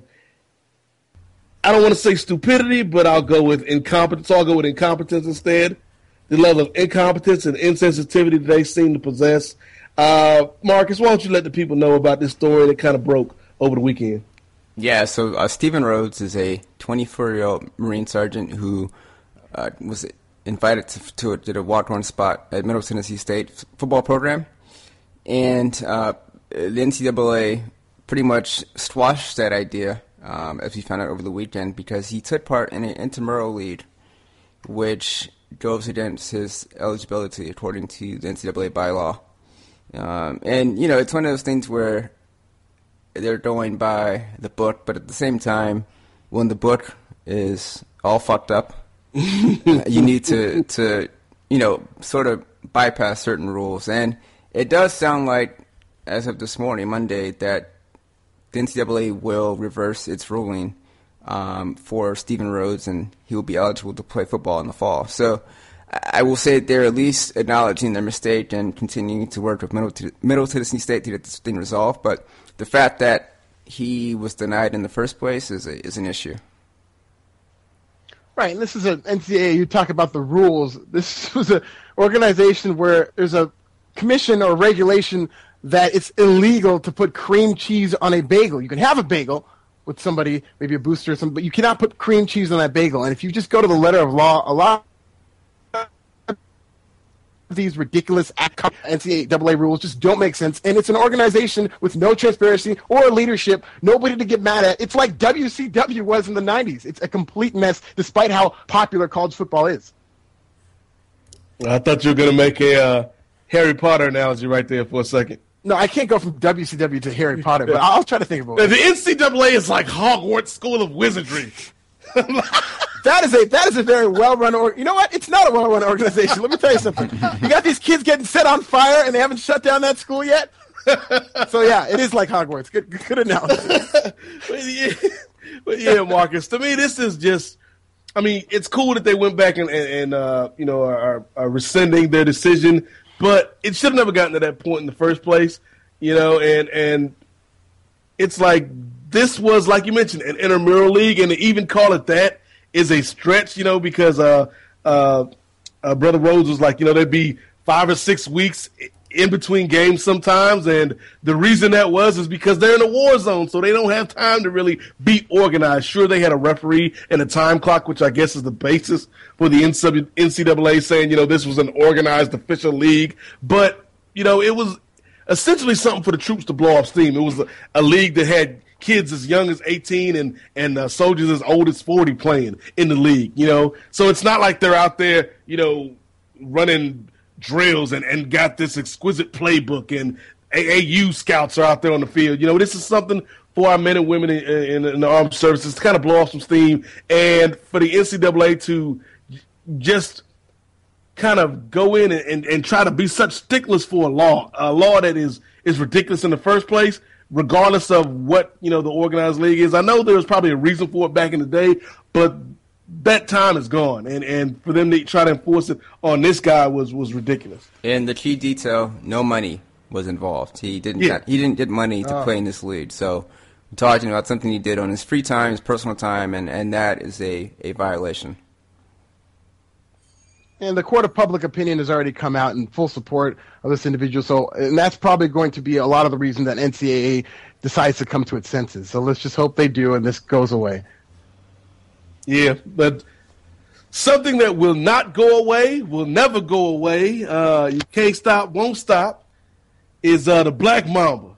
I don't want to say stupidity, but I'll go with incompetence. I'll go with incompetence instead. The level of incompetence and insensitivity that they seem to possess. Uh, Marcus, why don't you let the people know about this story that kind of broke over the weekend? Yeah, so uh, Stephen Rhodes is a twenty-four-year-old Marine sergeant who uh, was invited to, to a, did a walk-on spot at Middle Tennessee State football program. And uh, the N C double A pretty much squashed that idea, um, as we found out over the weekend, because he took part in an intramural league, which goes against his eligibility according to the N C double A bylaw. Um, and, you know, it's one of those things where they're going by the book, but at the same time, when the book is all fucked up, you need to, to, you know, sort of bypass certain rules. And it does sound like, as of this morning, Monday, that the N C double A will reverse its ruling um, for Stephen Rhodes, and he will be eligible to play football in the fall. So I will say they're at least acknowledging their mistake and continuing to work with Middle, T- Middle Tennessee State to get this thing resolved. But the fact that he was denied in the first place is a, is an issue. Right, and this is an N C double A. You talk about the rules. This was an organization where there's a commission or regulation that it's illegal to put cream cheese on a bagel. You can have a bagel with somebody, maybe a booster or something, but you cannot put cream cheese on that bagel. And if you just go to the letter of law, a lot these ridiculous N C double A rules just don't make sense, and it's an organization with no transparency or leadership, nobody to get mad at. It's like W C W was in the nineties. It's a complete mess, despite how popular college football is. I thought you were going to make a uh, Harry Potter analogy right there for a second. No, I can't go from W C W to Harry Potter, but I'll try to think about it. The N C double A is like Hogwarts School of Wizardry. That is a that is a very well-run or you know what? It's not a well-run organization. Let me tell you something. You got these kids getting set on fire, and they haven't shut down that school yet. So yeah, it is like Hogwarts. Good good analysis. but, yeah, but yeah, Marcus. To me, this is just. I mean, it's cool that they went back and, and, and uh, you know are, are rescinding their decision, but it should have never gotten to that point in the first place. You know, and and it's like this was, like you mentioned, an intramural league, and to even call it that is a stretch, you know, because uh, uh, uh, Brother Rhodes was like, you know, there'd be five or six weeks in between games sometimes, and the reason that was is because they're in a war zone, so they don't have time to really be organized. Sure, they had a referee and a time clock, which I guess is the basis for the N C double A saying, you know, this was an organized official league, but, you know, it was essentially something for the troops to blow off steam. It was a, a league that had kids as young as eighteen and, and uh, soldiers as old as forty playing in the league, you know, so it's not like they're out there, you know, running drills and, and got this exquisite playbook and A A U scouts are out there on the field. You know, this is something for our men and women in, in, in the armed services to kind of blow off some steam, and for the N C double A to just kind of go in and, and, and try to be such sticklers for a law, a law that is, is ridiculous in the first place, regardless of what, you know, the organized league is. I know there was probably a reason for it back in the day, but that time is gone, and, and for them to try to enforce it on this guy was, was ridiculous. And the key detail: no money was involved. He didn't. Yeah. He didn't get money to Oh. play in this league. So we're talking about something he did on his free time, his personal time, and, and that is a, a violation. And the court of public opinion has already come out in full support of this individual. So, and that's probably going to be a lot of the reason that N C double A decides to come to its senses. So let's just hope they do, and this goes away. Yeah, but something that will not go away, will never go away, uh, you can't stop, won't stop, is uh, the Black Mamba,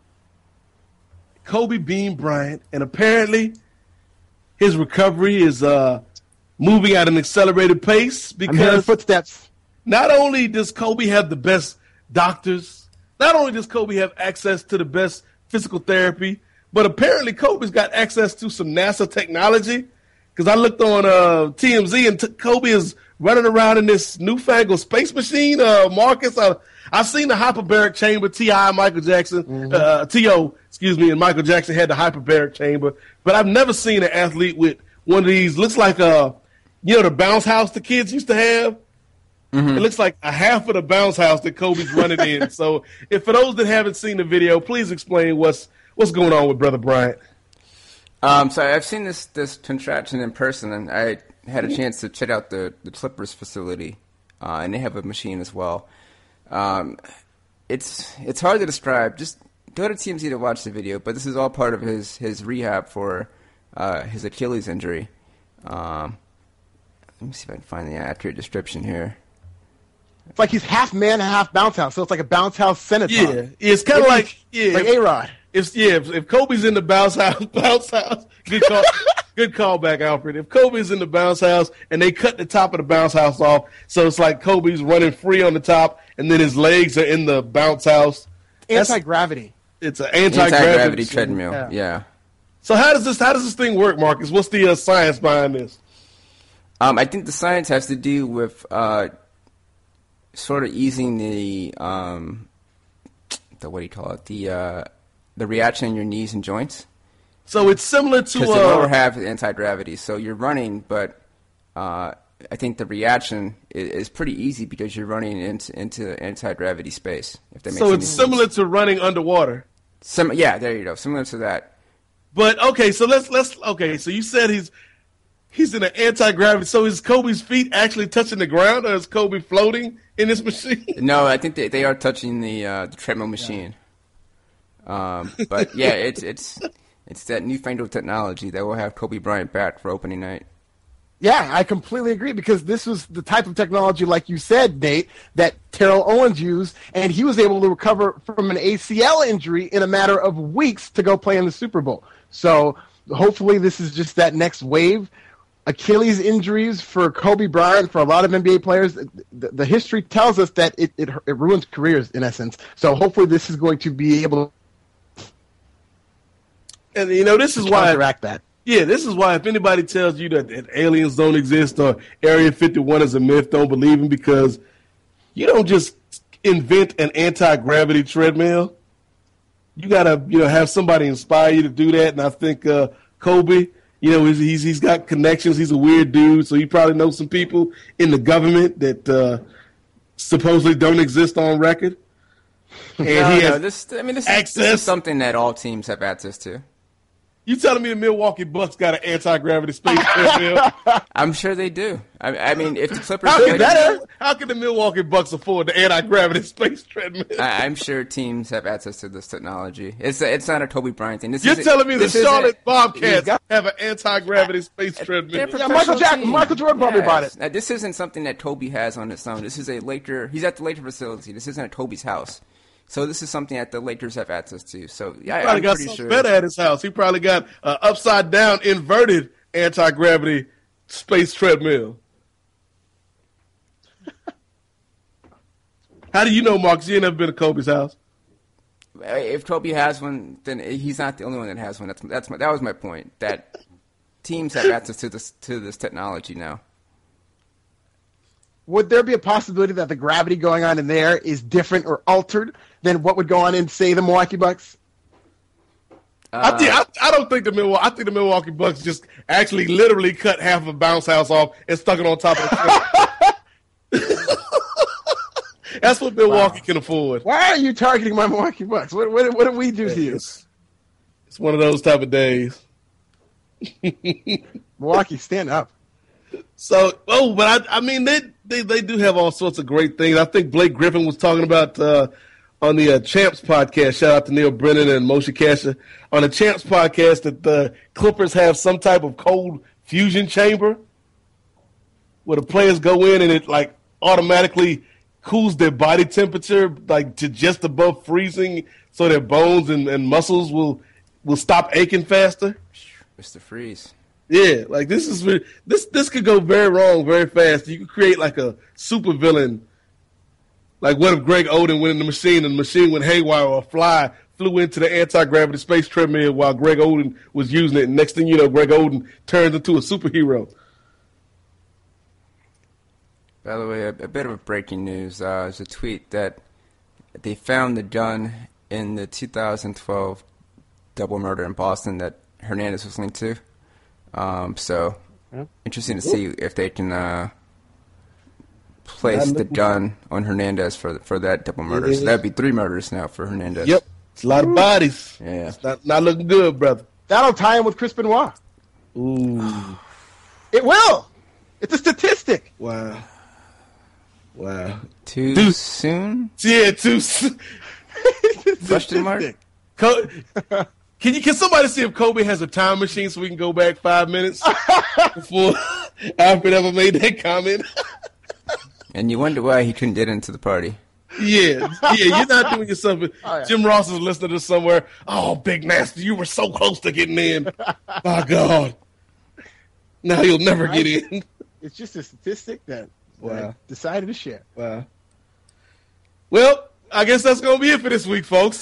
Kobe Bean Bryant. And apparently his recovery is uh, moving at an accelerated pace I'm hearing because footsteps. not only does Kobe have the best doctors, not only does Kobe have access to the best physical therapy, but apparently Kobe's got access to some NASA technology. Because I looked on uh, T M Z and t- Kobe is running around in this newfangled space machine. Uh, Marcus, uh, I've seen the hyperbaric chamber. T I Michael Jackson, Mm-hmm. uh, T O, excuse me, and Michael Jackson had the hyperbaric chamber. But I've never seen an athlete with one of these. Looks like a, you know, the bounce house the kids used to have. Mm-hmm. It looks like a half of the bounce house that Kobe's running in. So, if for those that haven't seen the video, please explain what's what's going on with Brother Bryant. Um, so I've seen this, this contraption in person, and I had a chance to check out the, the Clippers facility, uh, and they have a machine as well. Um, it's it's hard to describe. Just go to T M Z to watch the video, but this is all part of his, his rehab for uh, his Achilles injury. Um, let me see if I can find the accurate description here. It's like he's half man, half bounce house. So it's like a bounce house senator. Yeah, it's kind of like yeah, like A-Rod. If yeah, if, if Kobe's in the bounce house, bounce house, good call, good callback, Alfred. If Kobe's in the bounce house and they cut the top of the bounce house off, so it's like Kobe's running free on the top, and then his legs are in the bounce house. That's- Anti-gravity. It's an anti-gravity, Anti-gravity treadmill. Yeah. Yeah. So how does this how does this thing work, Marcus? What's the uh, science behind this? Um, I think the science has to do with uh, sort of easing the um, the what do you call it the uh, the reaction in your knees and joints. So it's similar to Because the lower uh, half is anti-gravity, so you're running, but uh, I think the reaction is, is pretty easy because you're running into into anti-gravity space. If that makes so any it's sense. similar to running underwater. Sim- yeah, there you go. Similar to that. But okay, so let's let's okay. So you said he's he's in an anti-gravity. So is Kobe's feet actually touching the ground, or is Kobe floating in this machine? No, I think they they are touching the uh, the treadmill machine. Um, but yeah, it's it's it's that newfangled technology that will have Kobe Bryant back for opening night. Yeah, I completely agree because this was the type of technology, like you said, Nate, that Terrell Owens used, and he was able to recover from an A C L injury in a matter of weeks to go play in the Super Bowl. So hopefully this is just that next wave. Achilles injuries for Kobe Bryant, for a lot of N B A players, the, the history tells us that it, it, it ruins careers in essence. So hopefully this is going to be able to And you know this is why counteract that. Yeah, this is why if anybody tells you that, that aliens don't exist or Area fifty-one is a myth, don't believe them, because you don't just invent an anti-gravity treadmill. You gotta, you know, have somebody inspire you to do that. And I think uh, Kobe, you know, he's, he's he's got connections. He's a weird dude, so he probably knows some people in the government that uh, supposedly don't exist on record. And No, he no, has this I mean this is, access. this is something that all teams have access to. You telling me the Milwaukee Bucks got an anti-gravity space treadmill? I'm sure they do. I, I mean, if the Clippers... How can, get that, how can the Milwaukee Bucks afford the anti-gravity space treadmill? I, I'm sure teams have access to this technology. It's it's not a Kobe Bryant thing. This You're isn't- telling me the this isn't- Charlotte Bobcats got- have an anti-gravity space treadmill? They're Yeah, Michael professional Jackson, teams. Michael Jordan probably bought it. Now, this isn't something that Kobe has on his own. This is a Laker. He's at the Laker facility. This isn't at Kobe's house. So this is something that the Lakers have access to. So yeah, He probably I'm got pretty something sure. better at his house. He probably got an upside down, inverted anti-gravity space treadmill. How do you know, Marcus? You ain't never been to Kobe's house. If Kobe has one, then he's not the only one that has one. That's that's my, that was my point. That teams have access to this to this technology now. Would there be a possibility that the gravity going on in there is different or altered than what would go on in, say, the Milwaukee Bucks? I, think, I, I don't think the Milwaukee. I think the Milwaukee Bucks just actually literally cut half of a bounce house off and stuck it on top of the. That's what Milwaukee Wow. can afford. Why are you targeting my Milwaukee Bucks? What what, what did we do to you? It's, it's one of those type of days. Milwaukee, stand up. So, oh, but I, I mean, they, they they do have all sorts of great things. I think Blake Griffin was talking about uh, on the uh, Champs podcast. Shout out to Neil Brennan and Moshe Kasher on the Champs podcast that the Clippers have some type of cold fusion chamber where the players go in and it like automatically cools their body temperature like to just above freezing, so their bones and, and muscles will will stop aching faster. Mister Freeze. Yeah, like this is re- this this could go very wrong very fast. You could create like a super villain. Like what if Greg Oden went in the machine and the machine went haywire, or a fly flew into the anti-gravity space treadmill while Greg Oden was using it, and next thing you know, Greg Oden turns into a superhero. By the way, a, a bit of a breaking news. Uh, there's a tweet that they found the gun in the two thousand twelve double murder in Boston that Hernandez was linked to. Um, so, Yeah. interesting to see if they can uh, place the gun on Hernandez for for that double murder. So that'd be three murders now for Hernandez. Yep, it's a lot of bodies. Yeah, it's not not looking good, brother. That'll tie in with Chris Benoit. Ooh, It will. It's a statistic. wow, wow. Too Dude. soon? Yeah, too soon. Question mark? Co- Can you? Can somebody see if Kobe has a time machine so we can go back five minutes before Alfred ever made that comment? And you wonder why he couldn't get into the party. Yeah, yeah, you're not doing yourself. Oh, yeah. Jim Ross is listening to somewhere. Oh, Big Nasty, you were so close to getting in. My God, now you'll never get in. It's just a statistic that, that I Wow. decided to share. Wow. Well, I guess that's gonna be it for this week, folks.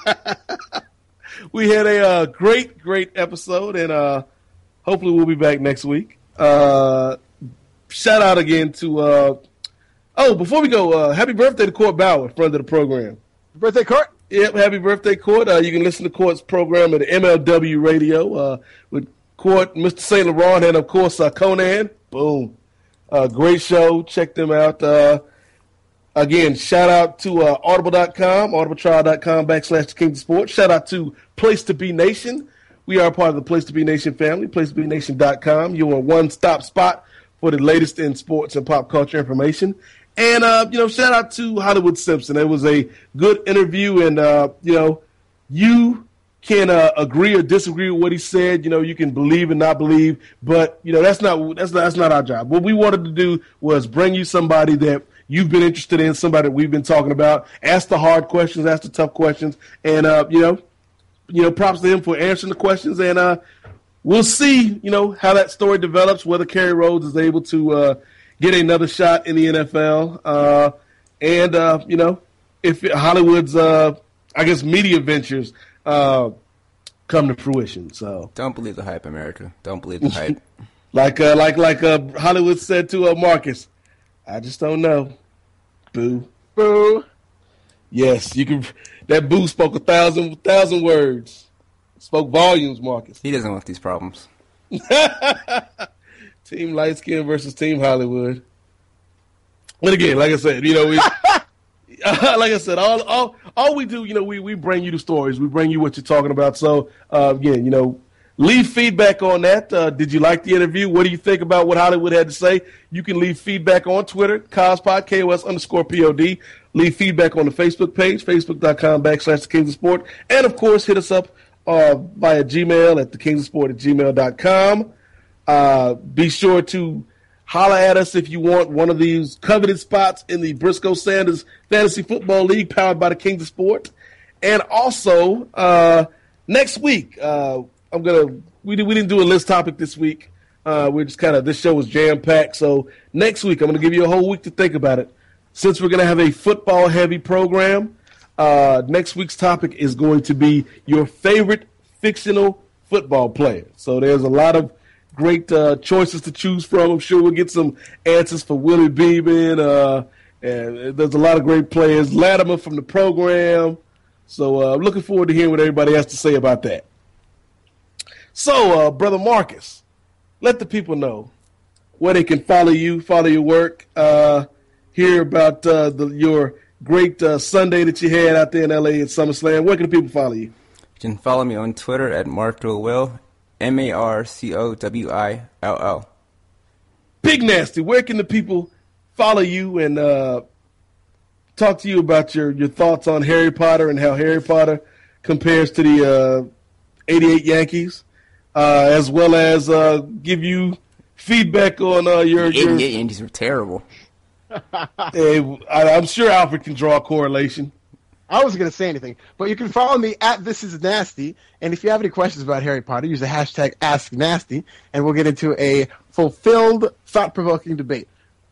We had a uh, great, great episode, and uh, hopefully we'll be back next week. Uh, shout out again to uh, oh, before we go, uh, happy birthday to Court Bauer, friend of the program. Birthday, Court. Yep, happy birthday, Court. Uh, you can listen to Court's program at M L W Radio uh, with Court, Mister Saint Laurent, and of course uh, Conan. Boom, uh, great show. Check them out. Uh, Again, shout out to uh, audible dot com, audibletrial.com backslash the Kings of Sports. Shout out to Place to Be Nation. We are part of the Place to Be Nation family, place to be nation dot com, your one-stop spot for the latest in sports and pop culture information. And, uh, you know, shout out to Hollywood Simpson. It was a good interview, and, uh, you know, you can uh, agree or disagree with what he said. You know, you can believe and not believe, but, you know, that's not, that's not, that's not our job. What we wanted to do was bring you somebody that you've been interested in, somebody that we've been talking about. Ask the hard questions, ask the tough questions, and uh, you know, you know, props to him for answering the questions. And uh, we'll see, you know, how that story develops. Whether Kerry Rhodes is able to uh, get another shot in the N F L, uh, and uh, you know, if Hollywood's, uh, I guess, media ventures uh, come to fruition. So don't believe the hype, America. Don't believe the hype. like, uh, like, like uh, Hollywood said to uh, Marcus. I just don't know. Boo. Boo. Yes, you can. That boo spoke a thousand thousand words. Spoke volumes, Marcus. He doesn't want these problems. Team Light Skin versus Team Hollywood. But again, like I said, you know, we, like I said, all all all we do, you know, we, we bring you the stories. We bring you what you're talking about. So uh, again, you know, leave feedback on that. Uh, did you like the interview? What do you think about what Hollywood had to say? You can leave feedback on Twitter, Cospod, K O S underscore P O D. Leave feedback on the Facebook page, facebook.com backslash the Kings of Sport. And, of course, hit us up uh, via Gmail at the Kings of Sport at gmail dot com. Uh, be sure to holler at us if you want one of these coveted spots in the Briscoe Sanders Fantasy Football League powered by the Kings of Sport. And also, uh, next week, uh, I'm gonna we did, we didn't do a list topic this week. Uh, we're just kind of this show was jam packed. So next week, I'm gonna give you a whole week to think about it. Since we're gonna have a football heavy program, uh, next week's topic is going to be your favorite fictional football player. So there's a lot of great uh, choices to choose from. I'm sure we'll get some answers for Willie Beeman. Uh, and there's a lot of great players. Latimer from the program. So uh, I'm looking forward to hearing what everybody has to say about that. So, uh, Brother Marcus, let the people know where they can follow you, follow your work, uh, hear about uh, the, your great uh, Sunday that you had out there in L A at SummerSlam. Where can the people follow you? You can follow me on Twitter at MarcoWill, M A R C O W I L L. Big Nasty, where can the people follow you and uh, talk to you about your, your thoughts on Harry Potter and how Harry Potter compares to the uh, eighty-eight Yankees, uh, as well as uh, give you feedback on uh, your... The eighty-eight your... Yankees were terrible. Hey, I, I'm sure Alfred can draw a correlation. I wasn't going to say anything, but you can follow me at This Is Nasty, and if you have any questions about Harry Potter, use the hashtag Ask Nasty, and we'll get into a fulfilled, thought-provoking debate.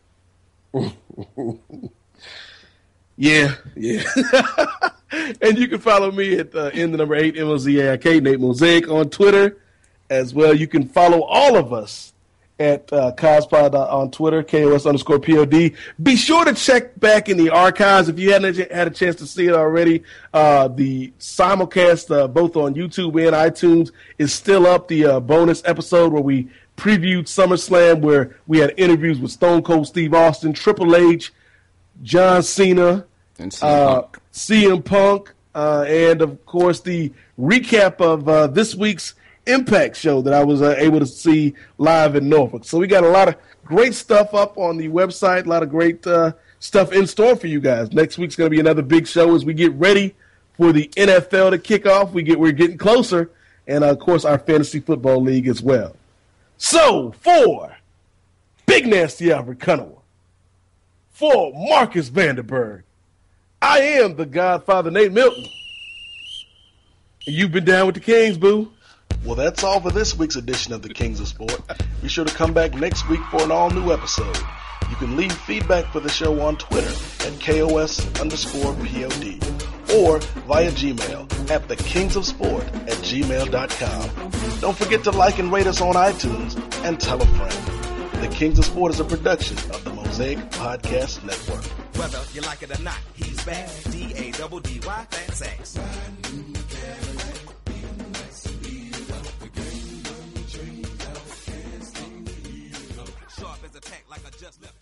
Yeah, yeah. And you can follow me at uh, in the number eight, M O Z A I K, Nate Mosaic on Twitter as well. You can follow all of us at uh, Cospod on Twitter, K O S underscore P O D. Be sure to check back in the archives if you hadn't had a chance to see it already. Uh, the simulcast, uh, both on YouTube and iTunes, is still up. The uh, bonus episode where we previewed SummerSlam, where we had interviews with Stone Cold Steve Austin, Triple H, John Cena, and C M uh, Punk, C M Punk uh, and, of course, the recap of uh, this week's Impact show that I was uh, able to see live in Norfolk. So we got a lot of great stuff up on the website, a lot of great uh, stuff in store for you guys. Next week's going to be another big show as we get ready for the N F L to kick off. We get, we're getting closer, and, uh, of course, our Fantasy Football League as well. So, for Big Nasty Alfred Cunningham, for Marcus Vanderberg, I am the Godfather Nate Milton. You've been down with the Kings, boo. Well, that's all for this week's edition of the Kings of Sport. Be sure to come back next week for an all-new episode. You can leave feedback for the show on Twitter at K O S underscore P O D or via Gmail at the Kings of Sport at gmail dot com. Don't forget to like and rate us on iTunes and tell a friend. The Kings of Sport is a production of the Mosaic Podcast Network. Whether you like it or not, he's bad. D A double D Y, fan sex. Sharp as a tack like I just left.